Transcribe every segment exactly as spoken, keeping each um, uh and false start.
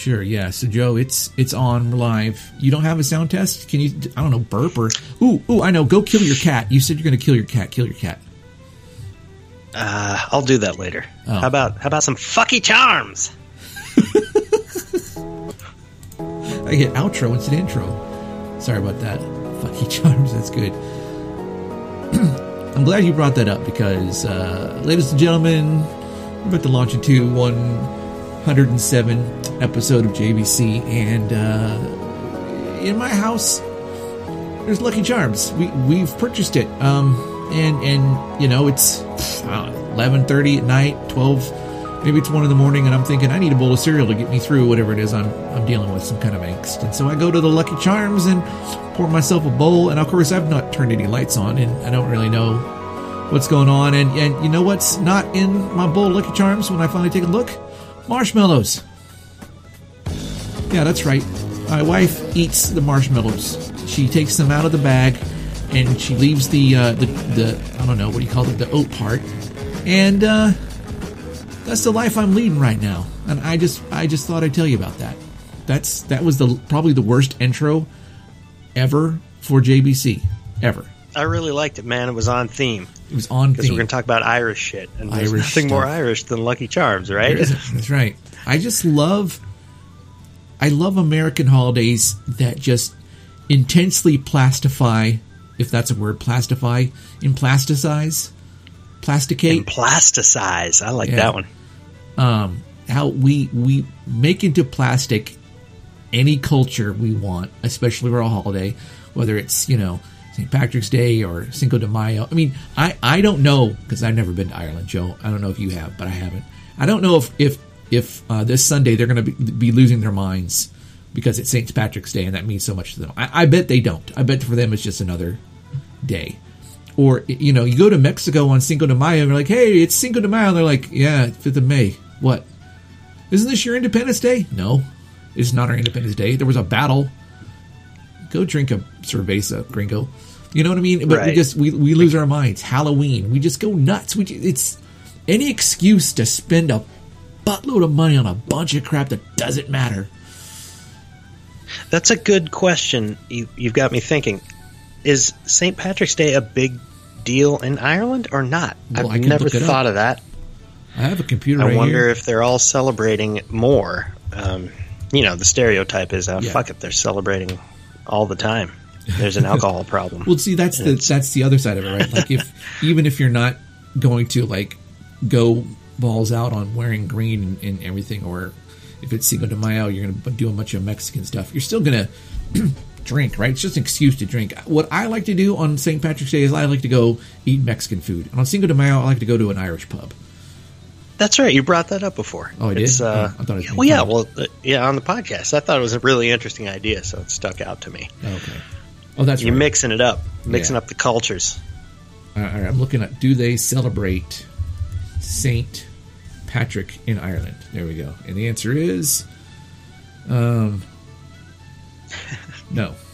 Sure, yeah. So, Joe, it's it's on. We're live. You don't have a sound test? Can you, I don't know, burp or... Ooh, ooh, I know. Go kill your cat. You said you're going to kill your cat. Kill your cat. Uh, I'll do that later. Oh. How about how about some fucky charms? I get outro instead of intro. Sorry about that. Fucky charms, that's good. I'm glad you brought that up because, uh, ladies and gentlemen, we're about to launch into one hundred seventh episode of J B C, and uh, in my house, there's Lucky Charms. We we've purchased it, um, and and you know it's eleven thirty at night, twelve, maybe it's one in the morning, and I'm thinking I need a bowl of cereal to get me through whatever it is I'm I'm dealing with, some kind of angst. And so I go to the Lucky Charms and pour myself a bowl, and of course I've not turned any lights on, and I don't really know what's going on. And and you know what's not in my bowl of Lucky Charms when I finally take a look? Marshmallows. Yeah, that's right. My wife eats the marshmallows. She takes them out of the bag, and she leaves the uh, the the I don't know what do you call it, the oat part, and uh, that's the life I'm leading right now. And I just I just thought I'd tell you about that. That's that was the probably the worst intro ever for J B C ever. I really liked it, man. It was on theme. It was on theme. Because we're going to talk about Irish shit. And there's Irish nothing stuff. more Irish than Lucky Charms, right? That's right. I just love, I love American holidays that just intensely plastify, if that's a word, plastify, implasticize, plasticate. Implasticize. I like Yeah. that one. Um, how we we make into plastic any culture we want, especially for a holiday, whether it's, you know, Saint Patrick's Day or Cinco de Mayo. I mean, I, I don't know, because I've never been to Ireland, Joe. I don't know if you have, but I haven't. I don't know if if, if uh, this Sunday they're going to be, be losing their minds because it's Saint Patrick's Day and that means so much to them. I, I bet they don't. I bet for them it's just another day. Or, you know, you go to Mexico on Cinco de Mayo and they're like, hey, it's Cinco de Mayo. And they're like, yeah, fifth of May. What? Isn't this your Independence Day? No, it's not our Independence Day. There was a battle. Go drink a cerveza, gringo. You know what I mean? But right. we just we, we lose our minds. Halloween, we just go nuts. We just, it's any excuse to spend a buttload of money on a bunch of crap that doesn't matter. That's a good question. You, you've got me thinking. Is Saint Patrick's Day a big deal in Ireland or not? Well, I've never thought of that. I have a computer I right wonder here. if they're all celebrating more. Um, you know, the stereotype is, oh, Yeah. fuck it, they're celebrating all the time. There's an alcohol problem. Well, see, that's the It's- that's the other side of it, right? Like if even if you're not going to like go balls out on wearing green and, and everything, or if it's Cinco de Mayo, you're going to do a bunch of Mexican stuff. You're still going to drink, right? It's just an excuse to drink. What I like to do on Saint Patrick's Day is I like to go eat Mexican food, and on Cinco de Mayo, I like to go to an Irish pub. That's right. You brought that up before. Oh, I did? It's, uh, Oh, I thought it was well, yeah. fun. Well, uh, yeah, on the podcast, I thought it was a really interesting idea, so it stuck out to me. Okay. Oh, that's You're right. mixing it up, mixing Yeah. up the cultures. All right, I'm looking at, do they celebrate Saint Patrick in Ireland? There we go. And the answer is, um, no.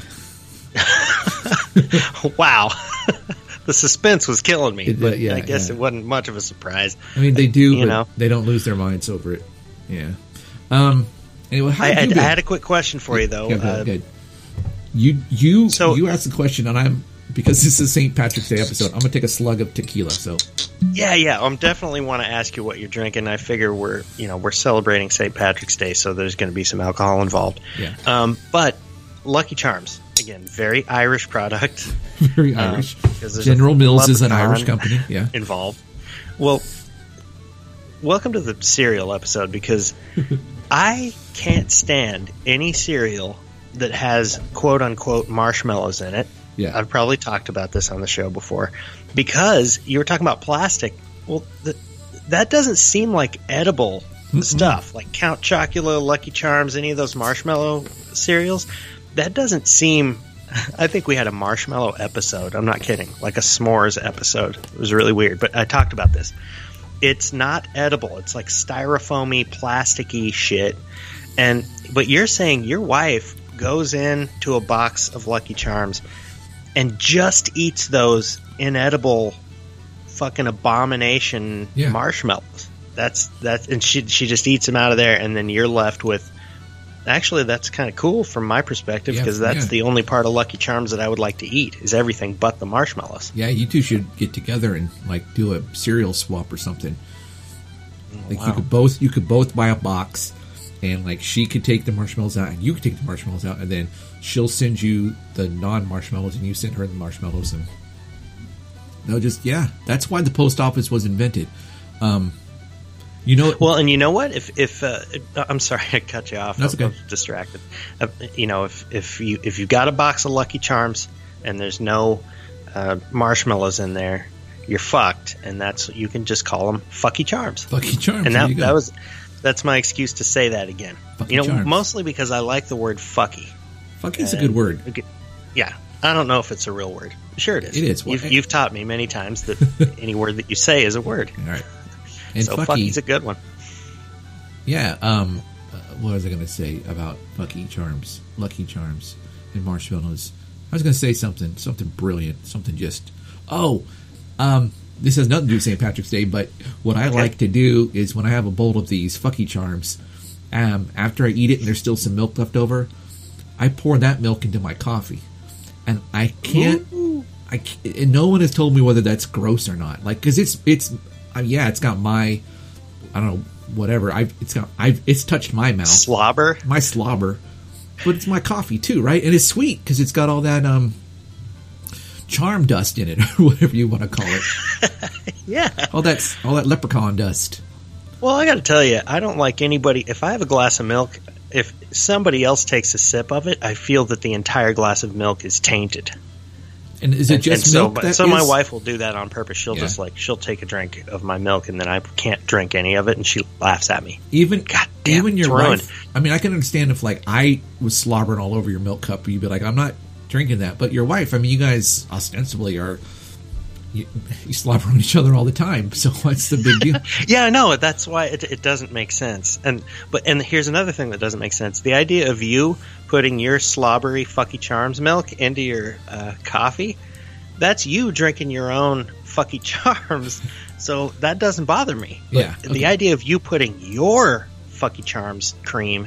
Wow. The suspense was killing me, It- but yeah, I guess yeah. it wasn't much of a surprise. I mean, they do, You but know. they don't lose their minds over it. Yeah. Um. Anyway, how I, have I, you I been? had a quick question for you, though. Yeah, go ahead, Uh, go ahead. You you So- you asked the question, and I'm because this is Saint Patrick's Day episode. I'm gonna take a slug of tequila. So Yeah, yeah. I definitely want to ask you what you're drinking. I figure we're, you know, we're celebrating Saint Patrick's Day, so there's going to be some alcohol involved. yeah, Um, but Lucky Charms, again, very Irish product. very um, Irish. 'cause there's General a Mills is an leprechaun Irish company. Yeah. involved. Well, welcome to the cereal episode because I can't stand any cereal that has quote unquote marshmallows in it. Yeah. I've probably talked about this on the show before because you were talking about plastic. Well, the, that doesn't seem like edible Mm-mm. stuff like Count Chocula, Lucky Charms, any of those marshmallow cereals. That doesn't seem. I think we had a marshmallow episode. I'm not kidding. Like a s'mores episode. It was really weird, but I talked about this. It's not edible. It's like styrofoamy, plasticky shit. And but you're saying your wife goes into a box of Lucky Charms and just eats those inedible fucking abomination Yeah. marshmallows. That's that's and she she just eats them out of there, and then you're left with actually, that's kind of cool from my perspective Yeah, because that's yeah. the only part of Lucky Charms that I would like to eat is everything but the marshmallows. Yeah, you two should get together and like do a cereal swap or something. Like Wow. you could both you could both buy a box, and like she could take the marshmallows out, and you could take the marshmallows out, and then she'll send you the non-marshmallows, and you send her the marshmallows, and they'll just yeah. That's why the post office was invented. Um, you know, Well, and you know what? If if uh, I'm sorry, I cut you off. That's I okay. was distracted. Uh, you know, if if you if you got a box of Lucky Charms and there's no uh, marshmallows in there, you're fucked. And that's you can just call them Fucky Charms. Lucky Charms. And there that you go. that was that's my excuse to say that again. Fucky you know, Charms. mostly because I like the word fucky. Fucky's a And- good word. Okay, yeah. I don't know if it's a real word. Sure it is. It is. Well, You've, I- you've taught me many times that any word that you say is a word. All right. And so Fucky, fucky's a good one. yeah. Um, uh, what was I going to say about Lucky Charms, Lucky Charms, and marshmallows? I was going to say something, something brilliant, something just. Oh, um, this has nothing to do with Saint Patrick's Day, but what I like to do is when I have a bowl of these Fucky Charms, um, after I eat it and there's still some milk left over, I pour that milk into my coffee, and I can't. Ooh. I can't, and no one has told me whether that's gross or not. Like, because it's it's uh, yeah, it's got my I don't know whatever. I've it's got I've it's touched my mouth, Slobber. my slobber, but it's my coffee too, right? And it's sweet because it's got all that um charm dust in it, or whatever you want to call it. Yeah. All that all that leprechaun dust. Well, I got to tell you, I don't like anybody. If I have a glass of milk, if somebody else takes a sip of it, I feel that the entire glass of milk is tainted. And is it And, just and so, milk? that so my is- wife will do that on purpose. She'll Yeah. just like she'll take a drink of my milk, and then I can't drink any of it, and she laughs at me. Even God damn, even your it's ruined. wife. I mean, I can understand if like I was slobbering all over your milk cup, you'd be like, I'm not drinking that. But your wife, I mean, you guys ostensibly are you, you slobber on each other all the time. So what's the big deal? Yeah, I know. That's why it, it doesn't make sense. And but and here's another thing that doesn't make sense: the idea of you putting your slobbery Fucky Charms milk into your uh, coffee. That's you drinking your own Fucky Charms, so that doesn't bother me. But Yeah, okay. the idea of you putting your Fucky Charms cream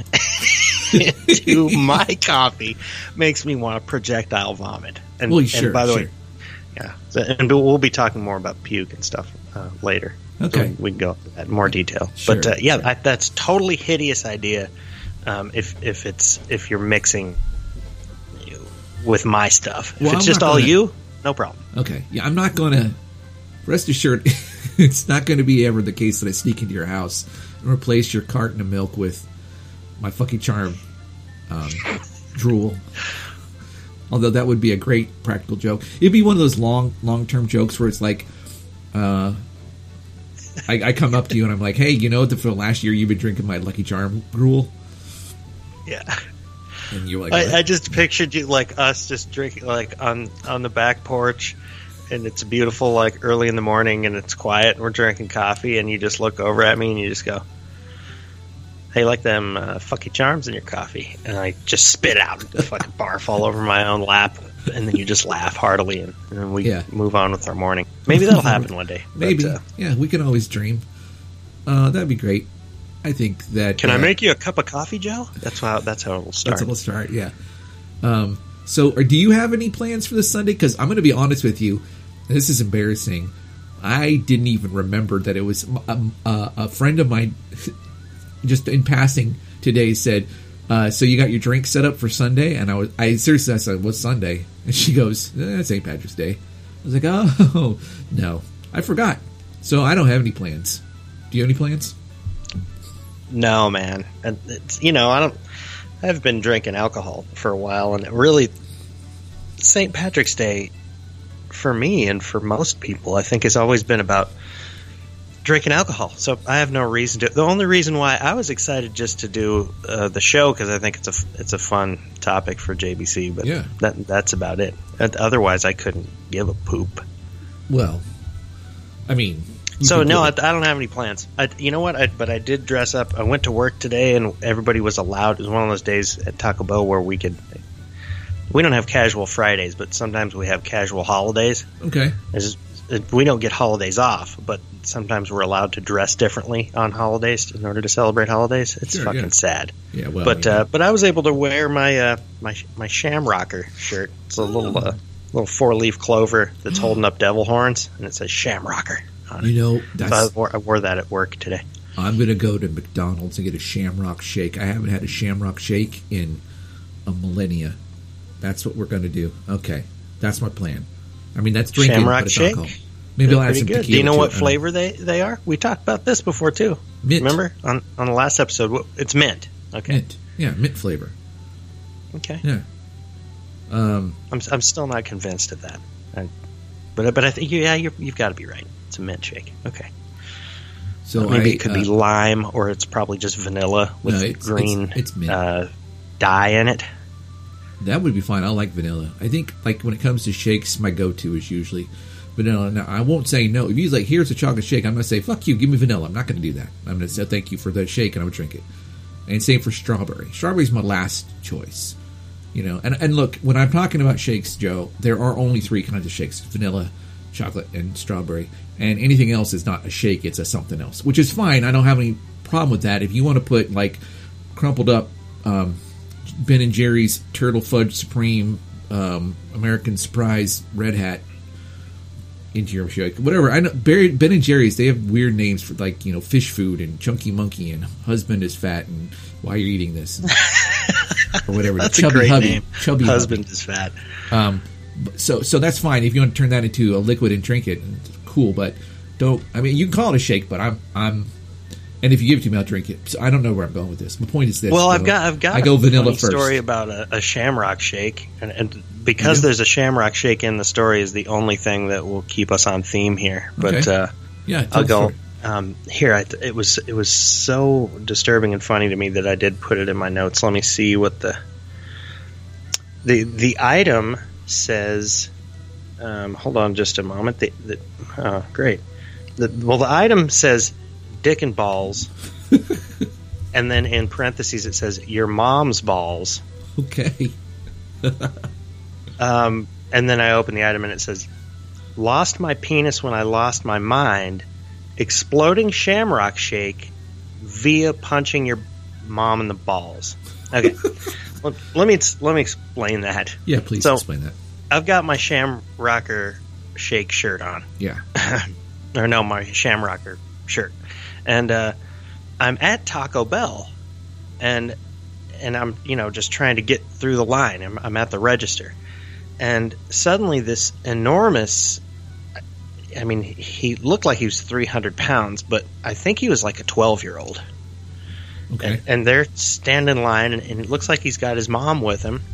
into my coffee makes me want to projectile vomit. And, Well, and sure, by the sure. way, yeah, so, and we'll be talking more about puke and stuff uh, later. Okay. So we can go into that in more detail. Sure, but uh, yeah, sure. I, that's totally hideous idea. Um, if if it's if you're mixing with my stuff, if Well, it's I'm just not all gonna- you, no problem. Okay, yeah, I'm not going to. Rest assured, it's not going to be ever the case that I sneak into your house and replace your carton of milk with my Fucky Charm um, drool. Although that would be a great practical joke. It'd be one of those long, long-term jokes where it's like, uh, I, I come up to you and I'm like, "Hey, you know, for the last year you've been drinking my Lucky Charm drool," Yeah, and you're like, "What?" I, I just pictured you like us just drinking like on on the back porch. And it's beautiful, like early in the morning, and it's quiet, and we're drinking coffee, and you just look over at me, and you just go, "Hey, like them uh, Fucky Charms in your coffee?" And I just spit out a fucking barf all over my own lap, and then you just laugh heartily, and, and then we Yeah. move on with our morning. Maybe that'll happen one day. Maybe, But, uh, yeah, we can always dream. Uh, that'd be great. I think that. can I uh, make you a cup of coffee, Joe? That's how that's how it will start. That's a little start, yeah. Um, so, or do you have any plans for this Sunday? Because I'm going to be honest with you. This is embarrassing. I didn't even remember that it was a, a, a friend of mine, just in passing today, said, uh, "So you got your drink set up for Sunday?" And I was, I seriously, I said, "What's Sunday?" And she goes, eh, "It's Saint Patrick's Day." I was like, "Oh no, I forgot." So I don't have any plans. Do you have any plans? No, man. And it's, you know, I don't. I've been drinking alcohol for a while, and it really, Saint Patrick's Day, for me and for most people, I think has always been about drinking alcohol. So I have no reason to. The only reason why I was excited just to do uh, the show because I think it's a it's a fun topic for J B C, but Yeah. that that's about it. Otherwise, I couldn't give a poop. Well, I mean. you So could no, do I, it. I don't have any plans. I, you know what? I, but I did dress up. I went to work today, and everybody was allowed. It was one of those days at Taco Bell where we could. We don't have casual Fridays, but sometimes we have casual holidays. Okay. This is we don't get holidays off, but sometimes we're allowed to dress differently on holidays in order to celebrate holidays. It's Sure, fucking yeah. sad. Yeah, well, but yeah. uh, but I was able to wear my uh, my my Shamrocker shirt. It's a little uh, little four leaf clover that's holding up devil horns, and it says Shamrocker on it. You know, So that's, I wore, I wore that at work today. I'm going to go to McDonald's and get a Shamrock Shake. I haven't had a Shamrock Shake in a millennia. That's what we're going to do. Okay. That's my plan. I mean, that's drinking, Shamrock but it's Shake? alcohol. Maybe They're I'll add pretty some good. tequila. Do you know to what it. I don't flavor they, they are? We talked about this before too. Mint. Remember on on the last episode? What- It's mint. Okay. Mint. Yeah, mint flavor. Okay. Yeah. Um, I'm I'm still not convinced of that. I, but but I think yeah you're, you've got to be right. It's a mint shake. Okay. so Maybe I, it could uh, be lime, or it's probably just vanilla with No, it's- green it's- it's mint. uh, dye in it. That would be fine. I like vanilla. I think, like, when it comes to shakes, my go-to is usually vanilla. Now, I won't say no. If he's like, here's a chocolate shake, I'm going to say, fuck you, give me vanilla. I'm not going to do that. I'm going to say thank you for the shake, and I would drink it. And same for strawberry. Strawberry's my last choice. You know, and, and look, when I'm talking about shakes, Joe, there are only three kinds of shakes: vanilla, chocolate, and strawberry. And anything else is not a shake; it's a something else, which is fine. I don't have any problem with that. If you want to put like crumpled up um, Ben and Jerry's Turtle Fudge Supreme um, American Surprise Red Hat into your shake, whatever. I know Ben and Jerry's, they have weird names for, like, you know, fish food and Chunky Monkey and Husband is Fat and Why You're Eating This or whatever. That's Chubby a great Hubby. name. Chubby Husband Hubby. is fat. Um, so so that's fine if you want to turn that into a liquid and drink it. Cool, but don't. I mean, you can call it a shake, but I'm I'm. And if you give it to me, I'll drink it. So I don't know where I'm going with this. My point is this. Well, though. I've got I've got I go a vanilla funny first. story about a, a Shamrock Shake, and, and because You do? there's a Shamrock Shake in the story is the only thing that will keep us on theme here. But Okay. uh, Yeah, tell I'll the go story. um, here. I, it was it was so disturbing and funny to me that I did put it in my notes. Let me see what the the the item says. Um, hold on just a moment. The, the, oh, great. The, well, the item says dick and balls, and then in parentheses it says your mom's balls. Okay. Um, and then I open the item and it says, lost my penis when I lost my mind. Exploding Shamrock Shake via punching your mom in the balls. Okay. let, let me let me explain that. Yeah, please So- explain that. I've got my Shamrocker Shake shirt on. Yeah. or no, my Shamrocker shirt. And uh, I'm at Taco Bell, and and I'm, you know, just trying to get through the line. I'm, I'm at the register. And suddenly this enormous, I mean, he looked like he was three hundred pounds, but I think he was like a twelve-year-old. Okay. And, and they're standing in line, and, and it looks like he's got his mom with him.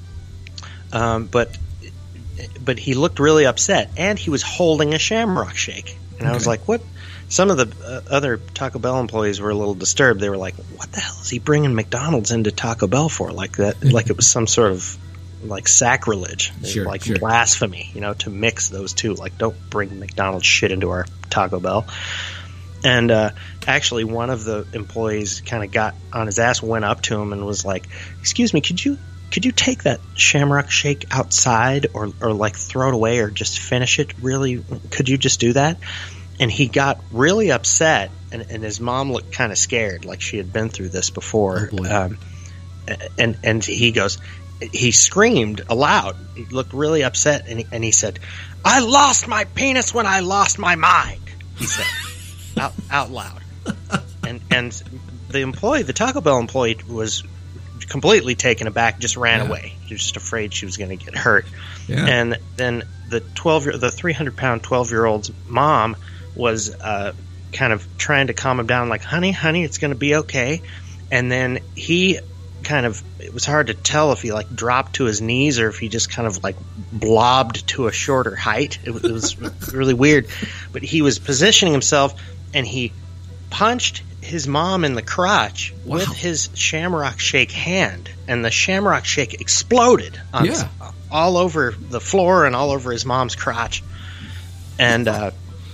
Um, but but he looked really upset, and he was holding a Shamrock Shake. And I was Okay. like, what? Some of the uh, other Taco Bell employees were a little disturbed. They were like, what the hell is he bringing McDonald's into Taco Bell for? Like that, like it was some sort of like sacrilege, Sure, like sure. blasphemy, you know, to mix those two. Like, don't bring McDonald's shit into our Taco Bell. And uh, actually, one of the employees kind of got on his ass, went up to him, and was like, "Excuse me, could you could you take that Shamrock Shake outside, or or like throw it away, or just finish it? Really, could you just do that?" And he got really upset, and, and his mom looked kind of scared, like she had been through this before. Oh, boy. Um, and and he goes, he screamed aloud. He looked really upset, and he, and he said, "I lost my penis when I lost my mind." He said, out out loud. And and the employee, the Taco Bell employee, was completely taken aback, just ran Yeah. away. She was just afraid she was going to get hurt. Yeah. And then the twelve, the three hundred pound, twelve year old's mom was uh, kind of trying to calm him down, like, "Honey, honey, it's going to be okay." And then he kind of, it was hard to tell if he like dropped to his knees or if he just kind of like blobbed to a shorter height. It, was- it was really weird, but he was positioning himself, and he punched his mom in the crotch Wow. with his Shamrock Shake hand, and the Shamrock Shake exploded on Yeah. all over the floor and all over his mom's crotch. And uh,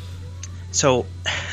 so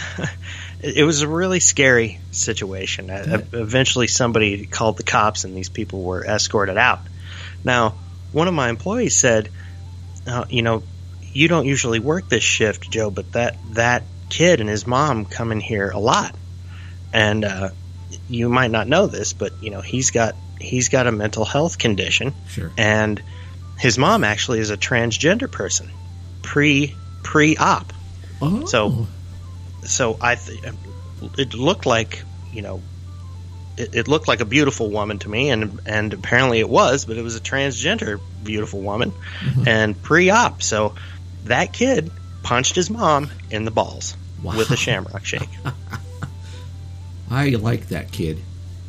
it was a really scary situation. Uh, Eventually somebody called the cops, and these people were escorted out. Now, one of my employees said, uh, you know, you don't usually work this shift, Joe, but that that kid and his mom come in here a lot, and uh, you might not know this, but you know he's got he's got a mental health condition, Sure. and his mom actually is a transgender person, pre pre op. Oh. So, so I th- it looked like you know. It, it looked like a beautiful woman to me, and and apparently it was, but it was a transgender beautiful woman, mm-hmm. and pre-op. So that kid punched his mom in the balls wow. with a Shamrock Shake. I like that kid.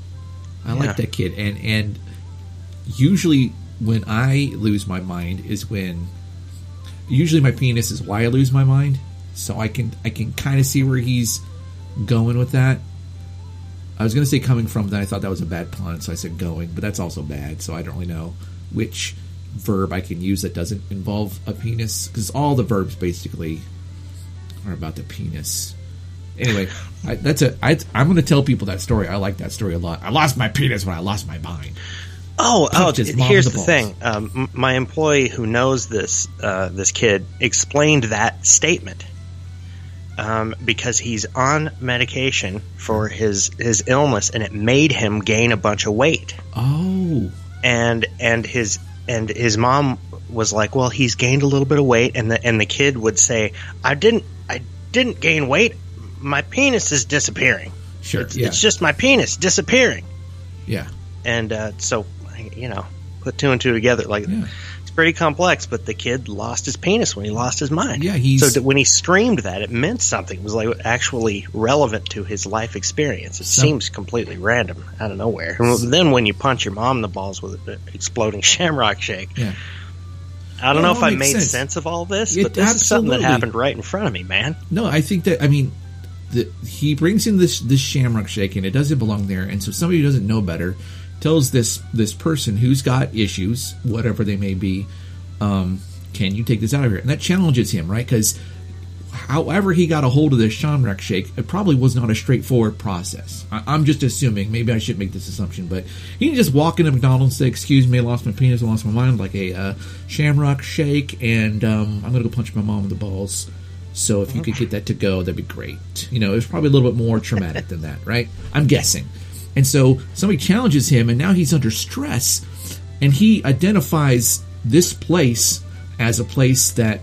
I yeah. like that kid, and and usually when I lose my mind is when usually my penis is why I lose my mind. So I can I can kind of see where he's going with that. I was going to say coming from, then I thought that was a bad pun, so I said going, but that's also bad, so I don't really know which verb I can use that doesn't involve a penis, because all the verbs basically are about the penis. Anyway, I, that's a. I, I'm going to tell people that story. I like that story a lot. I lost my penis when I lost my mind. Oh, oh! Here's the, the thing. Um, my employee who knows this uh, this kid explained that statement. Um, because he's on medication for his his illness, and it made him gain a bunch of weight. Oh, and and his and his mom was like, "Well, he's gained a little bit of weight," and the and the kid would say, "I didn't, I didn't gain weight. My penis is disappearing. Sure, it's, yeah. it's just my penis disappearing." Yeah, and uh, so you know, put two and two together, like. Yeah. Pretty complex, but the kid lost his penis when he lost his mind. Yeah, he's so when he streamed that, it meant something. It was like actually relevant to his life experience. It some... seems completely random out of nowhere. And then when you punch your mom in the balls with an exploding Shamrock Shake, yeah. I don't well, know if I made sense. sense of all this, it, but this absolutely. is something that happened right in front of me, man. No, I think that I mean, the, he brings in this this Shamrock Shake, and it doesn't belong there. And so somebody who doesn't know better tells this this person who's got issues, whatever they may be. Um, can you take this out of here? And that challenges him, right? Because however he got a hold of this Shamrock Shake, it probably was not a straightforward process. I, I'm just assuming. Maybe I shouldn't make this assumption, but he didn't just walk into McDonald's and say, "Excuse me, I lost my penis, I lost my mind," like a uh, Shamrock Shake, and um, I'm going to go punch my mom in the balls. So if you could get that to go, that'd be great. You know, it was probably a little bit more traumatic than that, right? I'm guessing. And so somebody challenges him, and now he's under stress, and he identifies this place as a place that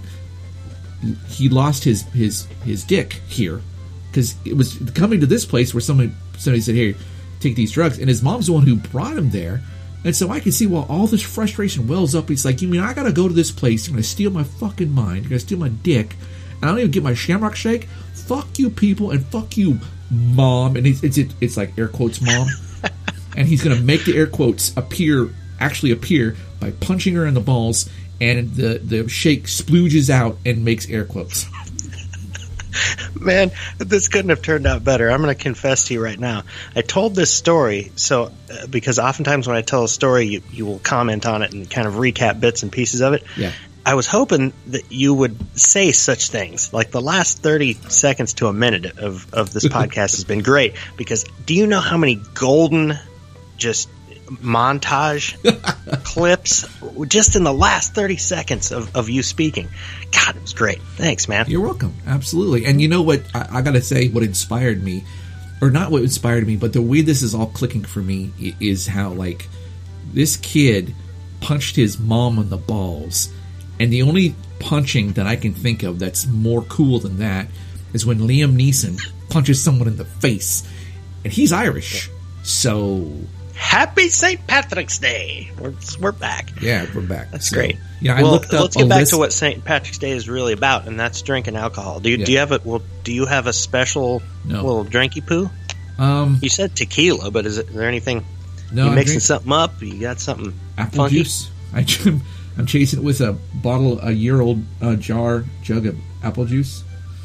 he lost his his his dick here, because it was coming to this place where somebody somebody said, "Here, take these drugs," and his mom's the one who brought him there. And so I can see while all this frustration wells up, he's like, "You mean I gotta go to this place? You're gonna steal my fucking mind. You're gonna steal my dick, and I don't even get my Shamrock Shake? Fuck you, people, and fuck you, mom." And it's it's, it's like air quotes, mom, and he's gonna make the air quotes appear actually appear by punching her in the balls, and the, the shake splooges out and makes air quotes. Man, this couldn't have turned out better. I'm going to confess to you right now. I told this story so uh, because oftentimes when I tell a story, you, you will comment on it and kind of recap bits and pieces of it. Yeah. I was hoping that you would say such things. Like the last thirty seconds to a minute of, of this podcast has been great, because do you know how many golden just montage clips just in the last thirty seconds of, of you speaking? God, it was great. Thanks, man. You're welcome. Absolutely. And you know what? I, I got to say, what inspired me, or not what inspired me, but the way this is all clicking for me is how, like, this kid punched his mom in the balls. And the only punching that I can think of that's more cool than that is when Liam Neeson punches someone in the face. And he's Irish. So happy Saint Patrick's Day. We're, we're back. Yeah, we're back. That's so, great. Yeah, I well, looked up let's get back list. to what Saint Patrick's Day is really about, and that's drinking alcohol. Do you, yeah. do you have a well? Do you have a special no. little drinky poo? Um, you said tequila, but is, it, is there anything? No, you mixing drink something up? You got something apple funky? juice. I, I'm chasing it with a bottle, a year old uh, jar jug of apple juice.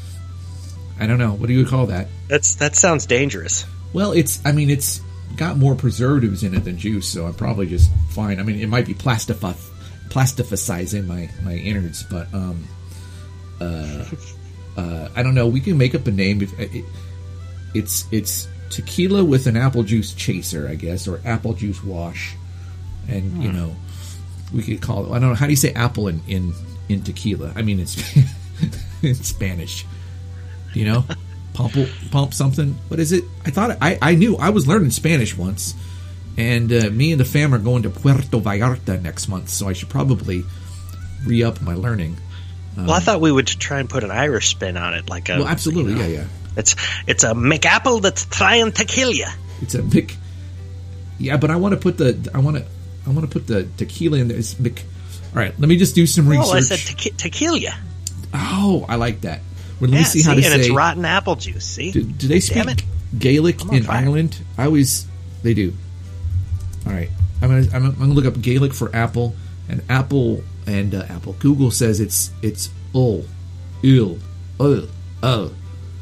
I don't know. What do you call that? That's that sounds dangerous. Well, it's. I mean, it's got more preservatives in it than juice, so I'm probably just fine. I mean, it might be plastif- plasticizing my, my innards, but um, uh, uh, I don't know. We can make up a name. If it, it's it's tequila with an apple juice chaser, I guess, or apple juice wash, and hmm. you know, we could call it. I don't know. How do you say apple in in in tequila. I mean, it's in Spanish. Do you know? Pump, pump something. What is it? I thought I, I knew. I was learning Spanish once, and uh, me and the fam are going to Puerto Vallarta next month, so I should probably re-up my learning. Um, well, I thought we would try and put an Irish spin on it, like a. Well, absolutely, you know, yeah, yeah. It's it's a McApple that's trying to kill you. It's a Mc. Yeah, but I want to put the I want to I want to put the tequila in there. It's Mc. All right, let me just do some research. Oh, I said to, ki- to kill you. Oh, I like that. Well, let yeah, me see, see how to and say. it's rotten apple juice. See, do, do they speak Damn it. Gaelic in fire. Ireland? I always they do. All right, I'm gonna I'm, I'm gonna look up Gaelic for apple, and apple and uh, apple. Google says it's it's ul, ill, ul, ul,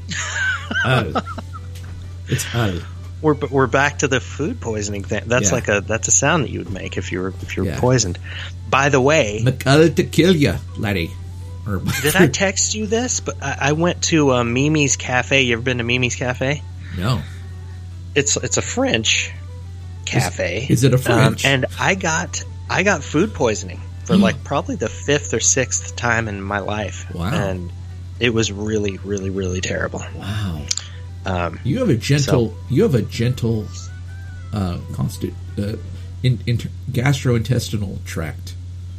ul. It's ul. We're we're back to the food poisoning thing. That's Yeah. like a that's a sound that you would make if you were if you were Yeah. poisoned. By the way, McCullough to kill ya, laddie. Or, did I text you this? But I, I went to uh, Mimi's Cafe. You ever been to Mimi's Cafe? No. It's it's a French cafe. Is it a French? Um, and I got I got food poisoning for like probably the fifth or sixth time in my life. Wow. And it was really, really, really terrible. Wow. Um, You have a gentle. So- you have a gentle, uh, constant, uh, in, in, gastrointestinal tract.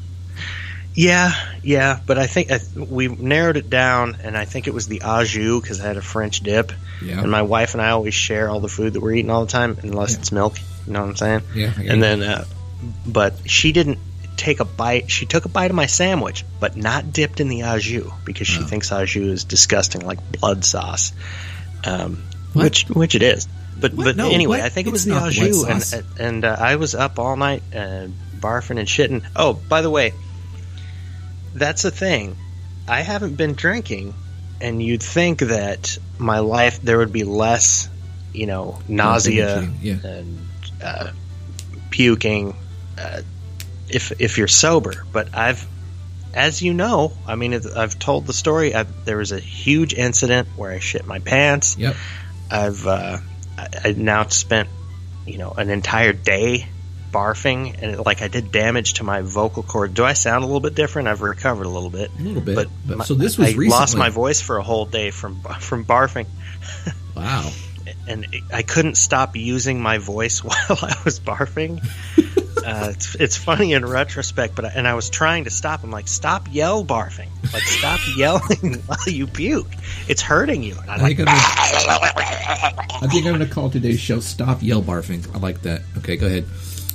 Yeah, yeah, but I think I, we narrowed it down, and I think it was the au jus because I had a French dip. Yeah. And my wife and I always share all the food that we're eating all the time, unless Yeah. it's milk. You know what I'm saying? Yeah, I get And it. then, uh, but she didn't take a bite. She took a bite of my sandwich, but not dipped in the au jus because she Oh. thinks au jus is disgusting, like blood sauce. Um, What? which which it is. But What? but No, anyway, what? I think it was It's the not au blood jus, sauce. and and uh, I was up all night uh, barfing and shitting. Oh, by the way. That's the thing. I haven't been drinking, and you'd think that my life there would be less, you know, nausea Yeah. and uh, puking uh, if if you're sober. But I've, as you know, I mean, it- I've told the story. I've, there was a huge incident where I shit my pants. Yep. I've uh, I, I now spent, you know, an entire day barfing, and it, like I did damage to my vocal cord. Do I sound a little bit different? I've recovered a little bit, A little bit. but, But- my- so this was I recently. lost my voice for a whole day from from barfing, Wow. and it, I couldn't stop using my voice while I was barfing. uh, it's it's funny in retrospect, but I, and I was trying to stop. I'm like, stop yell barfing, like stop yelling while you puke. It's hurting you. And I'm I like, think I'm gonna, I think I'm gonna call today's show "Stop Yell Barfing." I like that. Okay, go ahead.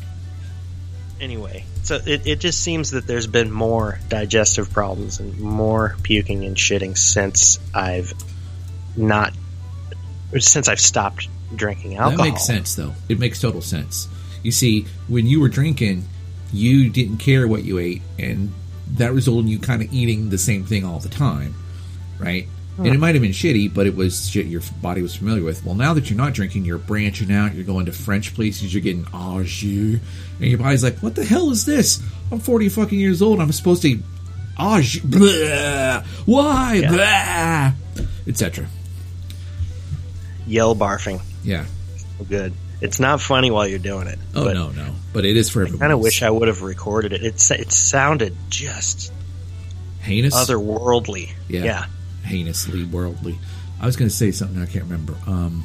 anyway, so it, it just seems that there's been more digestive problems and more puking and shitting since I've not since I've stopped drinking alcohol. That makes sense, though. It makes total sense. You see, when you were drinking, you didn't care what you ate, and that resulted in you kind of eating the same thing all the time, right? And it might have been shitty, but it was shit your body was familiar with. Well, now that you're not drinking, you're branching out. You're going to French places. You're getting au jus, and your body's like, "What the hell is this? I'm forty fucking years old. I'm supposed to eat au jus. Blah. Why? Yeah. et cetera" Yell barfing. Yeah. Good. It's not funny while you're doing it. Oh but no, no. But it is for I everyone. kind of wish I would have recorded it. It it sounded just heinous. otherworldly. Yeah. Yeah. Heinously worldly. I was going to say something I can't remember. Um,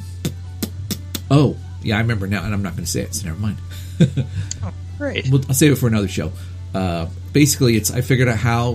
oh, yeah, I remember now, and I'm not going to say it, so never mind. Great. Well, I'll save it for another show. Uh, basically, it's I figured out how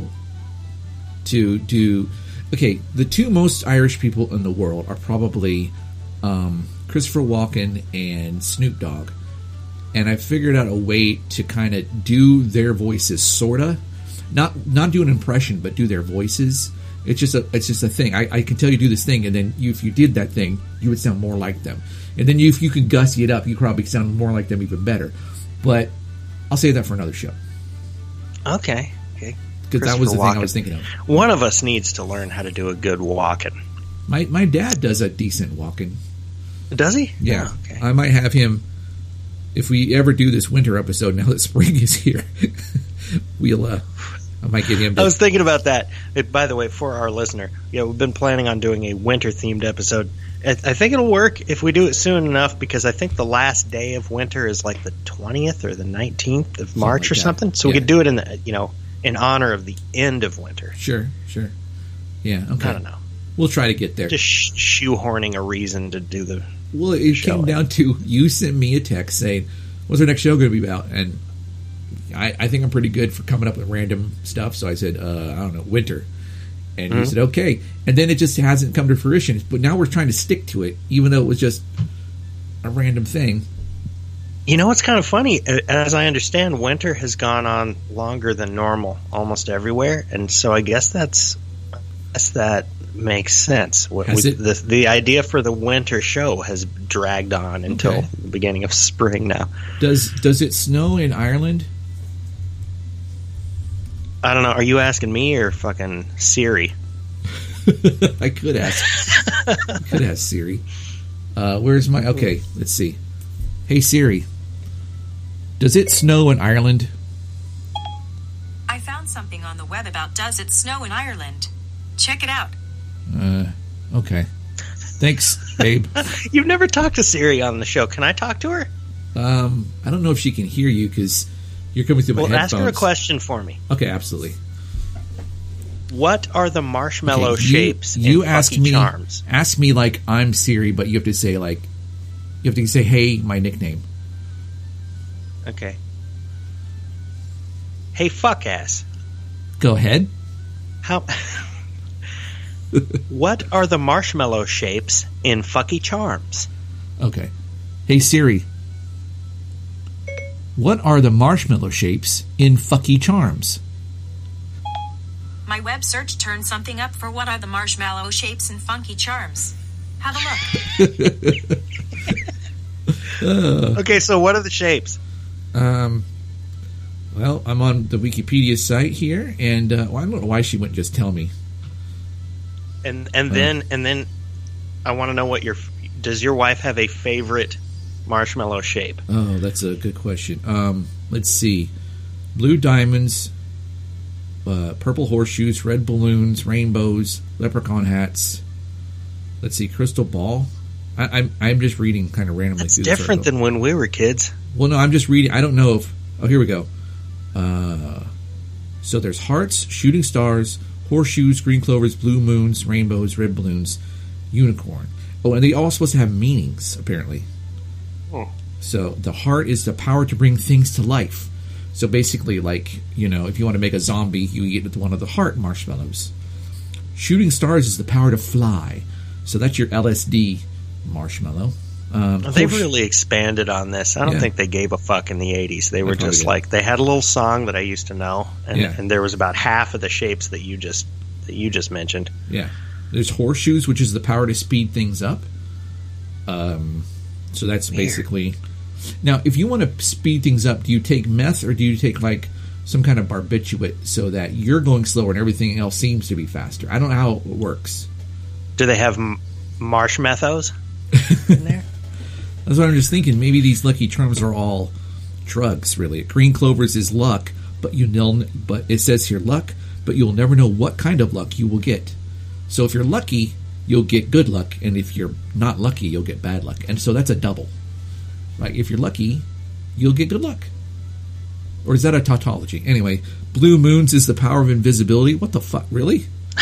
to do. Okay, the two most Irish people in the world are probably um, Christopher Walken and Snoop Dogg, and I figured out a way to kind of do their voices, sorta, not not do an impression, but do their voices. It's just a it's just a thing. I, I can tell you do this thing, and then you, if you did that thing, you would sound more like them. And then you, if you could gussy it up, you probably sound more like them even better. But I'll save that for another show Okay. Okay. because that was the Christopher thing I was Walken. thinking of. One of us needs to learn how to do a good walking. My my dad does a decent walking. Does he? Yeah, Oh, okay. I might have him if we ever do this winter episode. Now that spring is here, we'll. Uh, I might get him. To, I was thinking about that. It, by the way, for our listener, yeah, we've been planning on doing a winter-themed episode. I, I think it'll work if we do it soon enough, because I think the last day of winter is like the twentieth or the nineteenth of March like or that. something. So we Yeah. could do it in the, you know, in honor of the end of winter. Sure, sure. Yeah, okay. I don't know. We'll try to get there. Just sh- shoehorning a reason to do the Well, it show came down to you sent me a text saying, what's our next show going to be about? And I, I think I'm pretty good for coming up with random stuff. So I said, uh, I don't know, winter. And Mm-hmm. he said, okay. And then it just hasn't come to fruition. But now we're trying to stick to it, even though it was just a random thing. You know what's kind of funny? As I understand, winter has gone on longer than normal almost everywhere, and so I guess that's I guess that makes sense. What Has we, it? the the idea for the winter show has dragged on until Okay. the beginning of spring now. Does does it snow in Ireland? I don't know. Are you asking me or fucking Siri? I could ask. I could ask Siri. Uh, where's my... Okay, let's see. Hey, Siri. Does it snow in Ireland? I found something on the web about does it snow in Ireland. Check it out. Uh, okay. Thanks, babe. You've never talked to Siri on the show. Can I talk to her? Um, I don't know if she can hear you because you're coming through my Well, headphones. ask her a question for me. Okay, absolutely. What are the marshmallow Okay, you- shapes You, in asked Lucky me. Charms? Ask me like I'm Siri, but you have to say like you have to say, "Hey, my nickname." Okay. Hey, fuck ass. Go ahead. How? What are the marshmallow shapes in Fucky Charms? Okay. Hey Siri. What are the marshmallow shapes in Fucky Charms? My web search turned something up for what are the marshmallow shapes and funky charms. Have a look. Okay, so what are the shapes? Um. Well, I'm on the Wikipedia site here, and uh, well, I don't know why she wouldn't just tell me. And and then and then I want to know what your does your wife have a favorite marshmallow shape? Oh, that's a good question. Um, let's see. Blue diamonds, uh, purple horseshoes, red balloons, rainbows, leprechaun hats. Let's see, crystal ball. I, I'm I'm just reading kind of randomly. That's through this different article. than when we were kids. Well, no, I'm just reading. I don't know if. Oh, here we go. Uh, so there's hearts, shooting stars, horseshoes, green clovers, blue moons, rainbows, red balloons, unicorn. Oh, and they all supposed to have meanings, apparently. Oh. So the heart is the power to bring things to life. So basically, like, you know, if you want to make a zombie, you eat one of the heart marshmallows. Shooting stars is the power to fly. So that's your L S D marshmallow. Um, They've horse- really expanded on this. I don't Yeah. think they gave a fuck in the eighties. They were probably just did. like they had a little song that I used to know, and, Yeah. and there was about half of the shapes that you just that you just mentioned. Yeah. There's horseshoes, which is the power to speed things up. Um, so that's Weird. basically... Now, if you want to speed things up, do you take meth or do you take, like, some kind of barbiturate so that you're going slower and everything else seems to be faster? I don't know how it works. Do they have m- marshmallows in there? That's what I'm just thinking. Maybe these Lucky Charms are all drugs, really. Green Clovers is luck, but you know, but it says here luck, but you'll never know what kind of luck you will get. So if you're lucky, you'll get good luck, and if you're not lucky, you'll get bad luck. And so that's a double. Right? If you're lucky, you'll get good luck. Or is that a tautology? Anyway, blue moons is the power of invisibility. What the fuck? Really?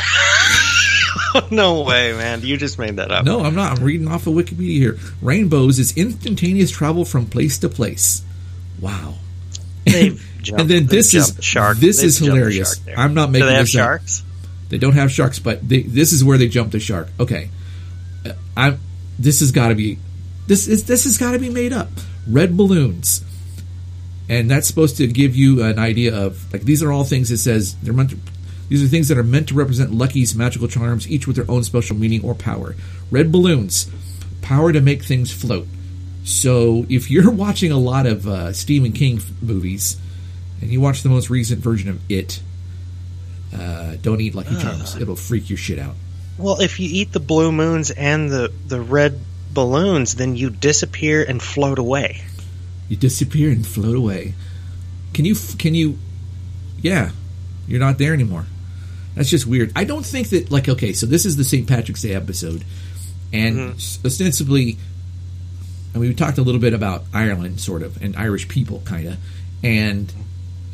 No way, man. You just made that up. No, I'm not. I'm reading off of Wikipedia here. Rainbows is instantaneous travel from place to place. Wow. They've jumped, And then they've this is jumped the shark. this They've is jumped the hilarious. shark there. I'm not making Do they have this up. sharks? They don't have sharks, but they, this is where they jump the shark. Okay, Uh, I'm. This has got to be. This is this has got to be made up. Red balloons, and that's supposed to give you an idea of like these are all things that says they're meant to, these are things that are meant to represent Lucky's magical charms, each with their own special meaning or power. Red balloons, power to make things float. So if you're watching a lot of uh, Stephen King f- movies, and you watch the most recent version of It, uh, don't eat Lucky Charms. It'll freak your shit out. Well, if you eat the blue moons and the, the red balloons, then you disappear and float away. You disappear and float away. Can you? Can you? Yeah, you're not there anymore. That's just weird. I don't think that. Like, okay, so this is the Saint Patrick's Day episode, and Mm-hmm. ostensibly, I mean, we talked a little bit about Ireland, sort of, and Irish people, kind of, and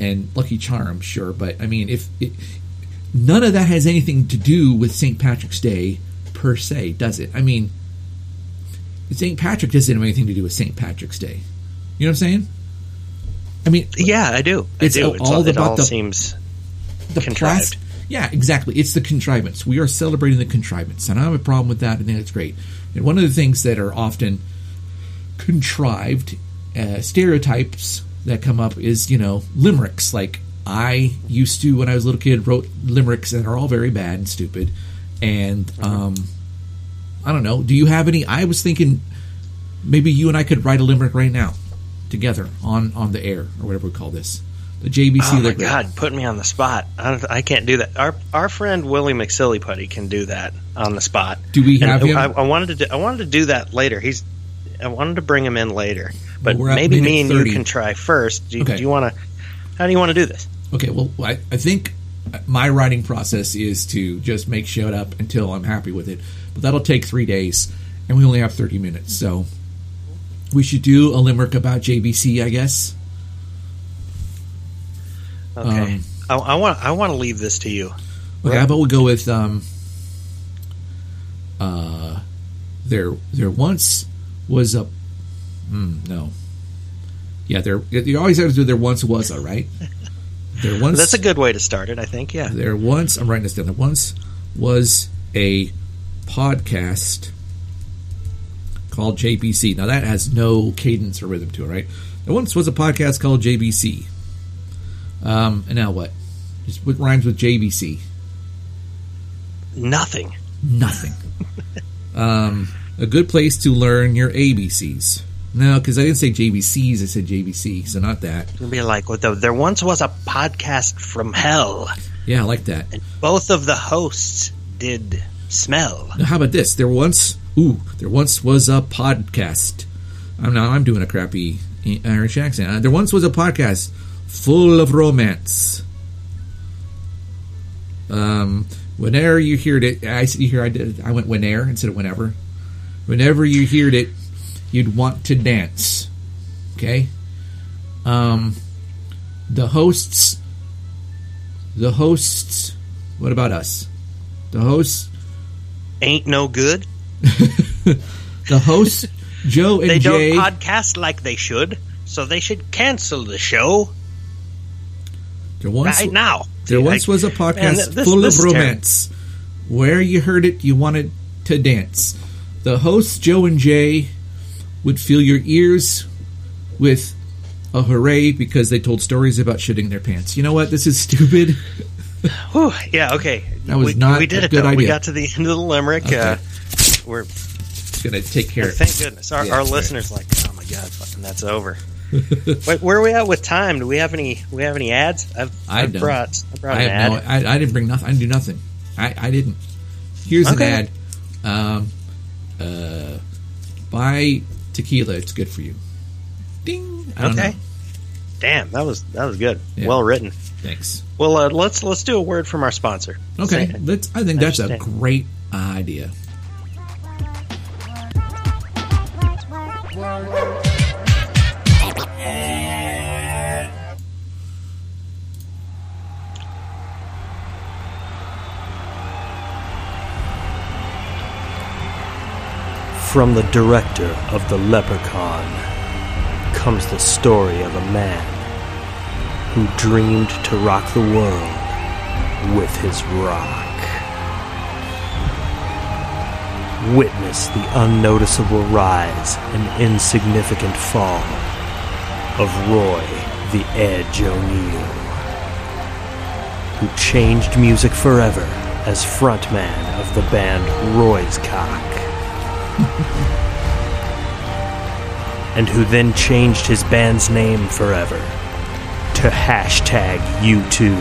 and Lucky Charms, sure, but I mean, if it, none of that has anything to do with Saint Patrick's Day per se, does it? I mean, Saint Patrick doesn't have anything to do with Saint Patrick's Day. You know what I'm saying? I mean, yeah, I do. I it's do. It's all all, it about all the, seems the contrived. plas- yeah, exactly. It's the contrivance. We are celebrating the contrivance, and I don't have a problem with that. I think it's great. And one of the things that are often contrived uh, stereotypes that come up is, you know, limericks. Like, I used to, when I was a little kid, wrote limericks that are all very bad and stupid. And um, I don't know. Do you have any? I was thinking maybe you and I could write a limerick right now together on, on the air, or whatever we call this. The J B C Oh my limerick. God, put me on the spot. I, don't, I can't do that. Our our friend Willie McSillyputty can do that on the spot. Do we have and him? I, I wanted to. Do, I wanted to do that later. He's. I wanted to bring him in later, but Well, we're at maybe minute me and thirty. you can try first. Do, you- Okay. do you want to? How do you want to do this? Okay, well, I, I think my writing process is to just make shit up until I'm happy with it. But that'll take three days, and we only have thirty minutes. So we should do a limerick about J B C, I guess. Okay, Um, I, I want. I want to leave this to you. Okay, how about we go with um, uh, there. There once was a. Mm, no. Yeah, there. You always have to do. There once was a, right? There once. That's a good way to start it, I think. Yeah. There once. I'm writing this down. There once was a podcast called J B C. Now that has no cadence or rhythm to it, right? There once was a podcast called J B C. Um, and now what? Just what rhymes with J B C? Nothing. Nothing. um, a good place to learn your A B Cs. No, because I didn't say J B Cs, I said J B C, so not that. It'll be like, what the, there once was a podcast from hell, Yeah, I like that. and both of the hosts did smell. Now, how about this? There once, ooh, there once was a podcast. I'm now I'm doing a crappy Irish accent. Uh, there once was a podcast full of romance. Um, whenever you heard it, I you hear I did I went whenever instead of whenever. Whenever you heard it, you'd want to dance. Okay. Um, the hosts. The hosts. What about us? The hosts. Ain't no good. The hosts, Joe and They don't Jay. podcast like they should, so they should cancel the show There once, right now. there See, once like, was a podcast man, th- this- full this of is romance. Where you heard it, you wanted to dance. The hosts, Joe and Jay, would fill your ears with a hooray because they told stories about shitting their pants. You know what? This is stupid. Whew, yeah, okay. That was we, not we did a it, good though. We idea. got to the end of the limerick. Okay. Uh, we're It's going to take care of thank goodness. Our, Yeah, our right. listeners like, oh my god, fucking that's over. Wait, where are we at with time? Do we have any? Do we have any ads? I've, I I've don't. brought. I brought I an have ad. no. I, I didn't bring nothing. I didn't do nothing. I, I didn't. Here's Okay. an ad. Um, uh, buy tequila. It's good for you. Ding. I don't Okay. know. Damn, that was that was good. Yeah. Well written. Thanks. Well, uh, let's let's do a word from our sponsor. Okay. Say- Let's. I think that's a Understand. great idea. From the director of The Leprechaun comes the story of a man who dreamed to rock the world with his rock. Witness the unnoticeable rise and insignificant fall of Roy the Edge O'Neill, who changed music forever as frontman of the band Roy's Cock. And who then changed his band's name forever to hashtag U two.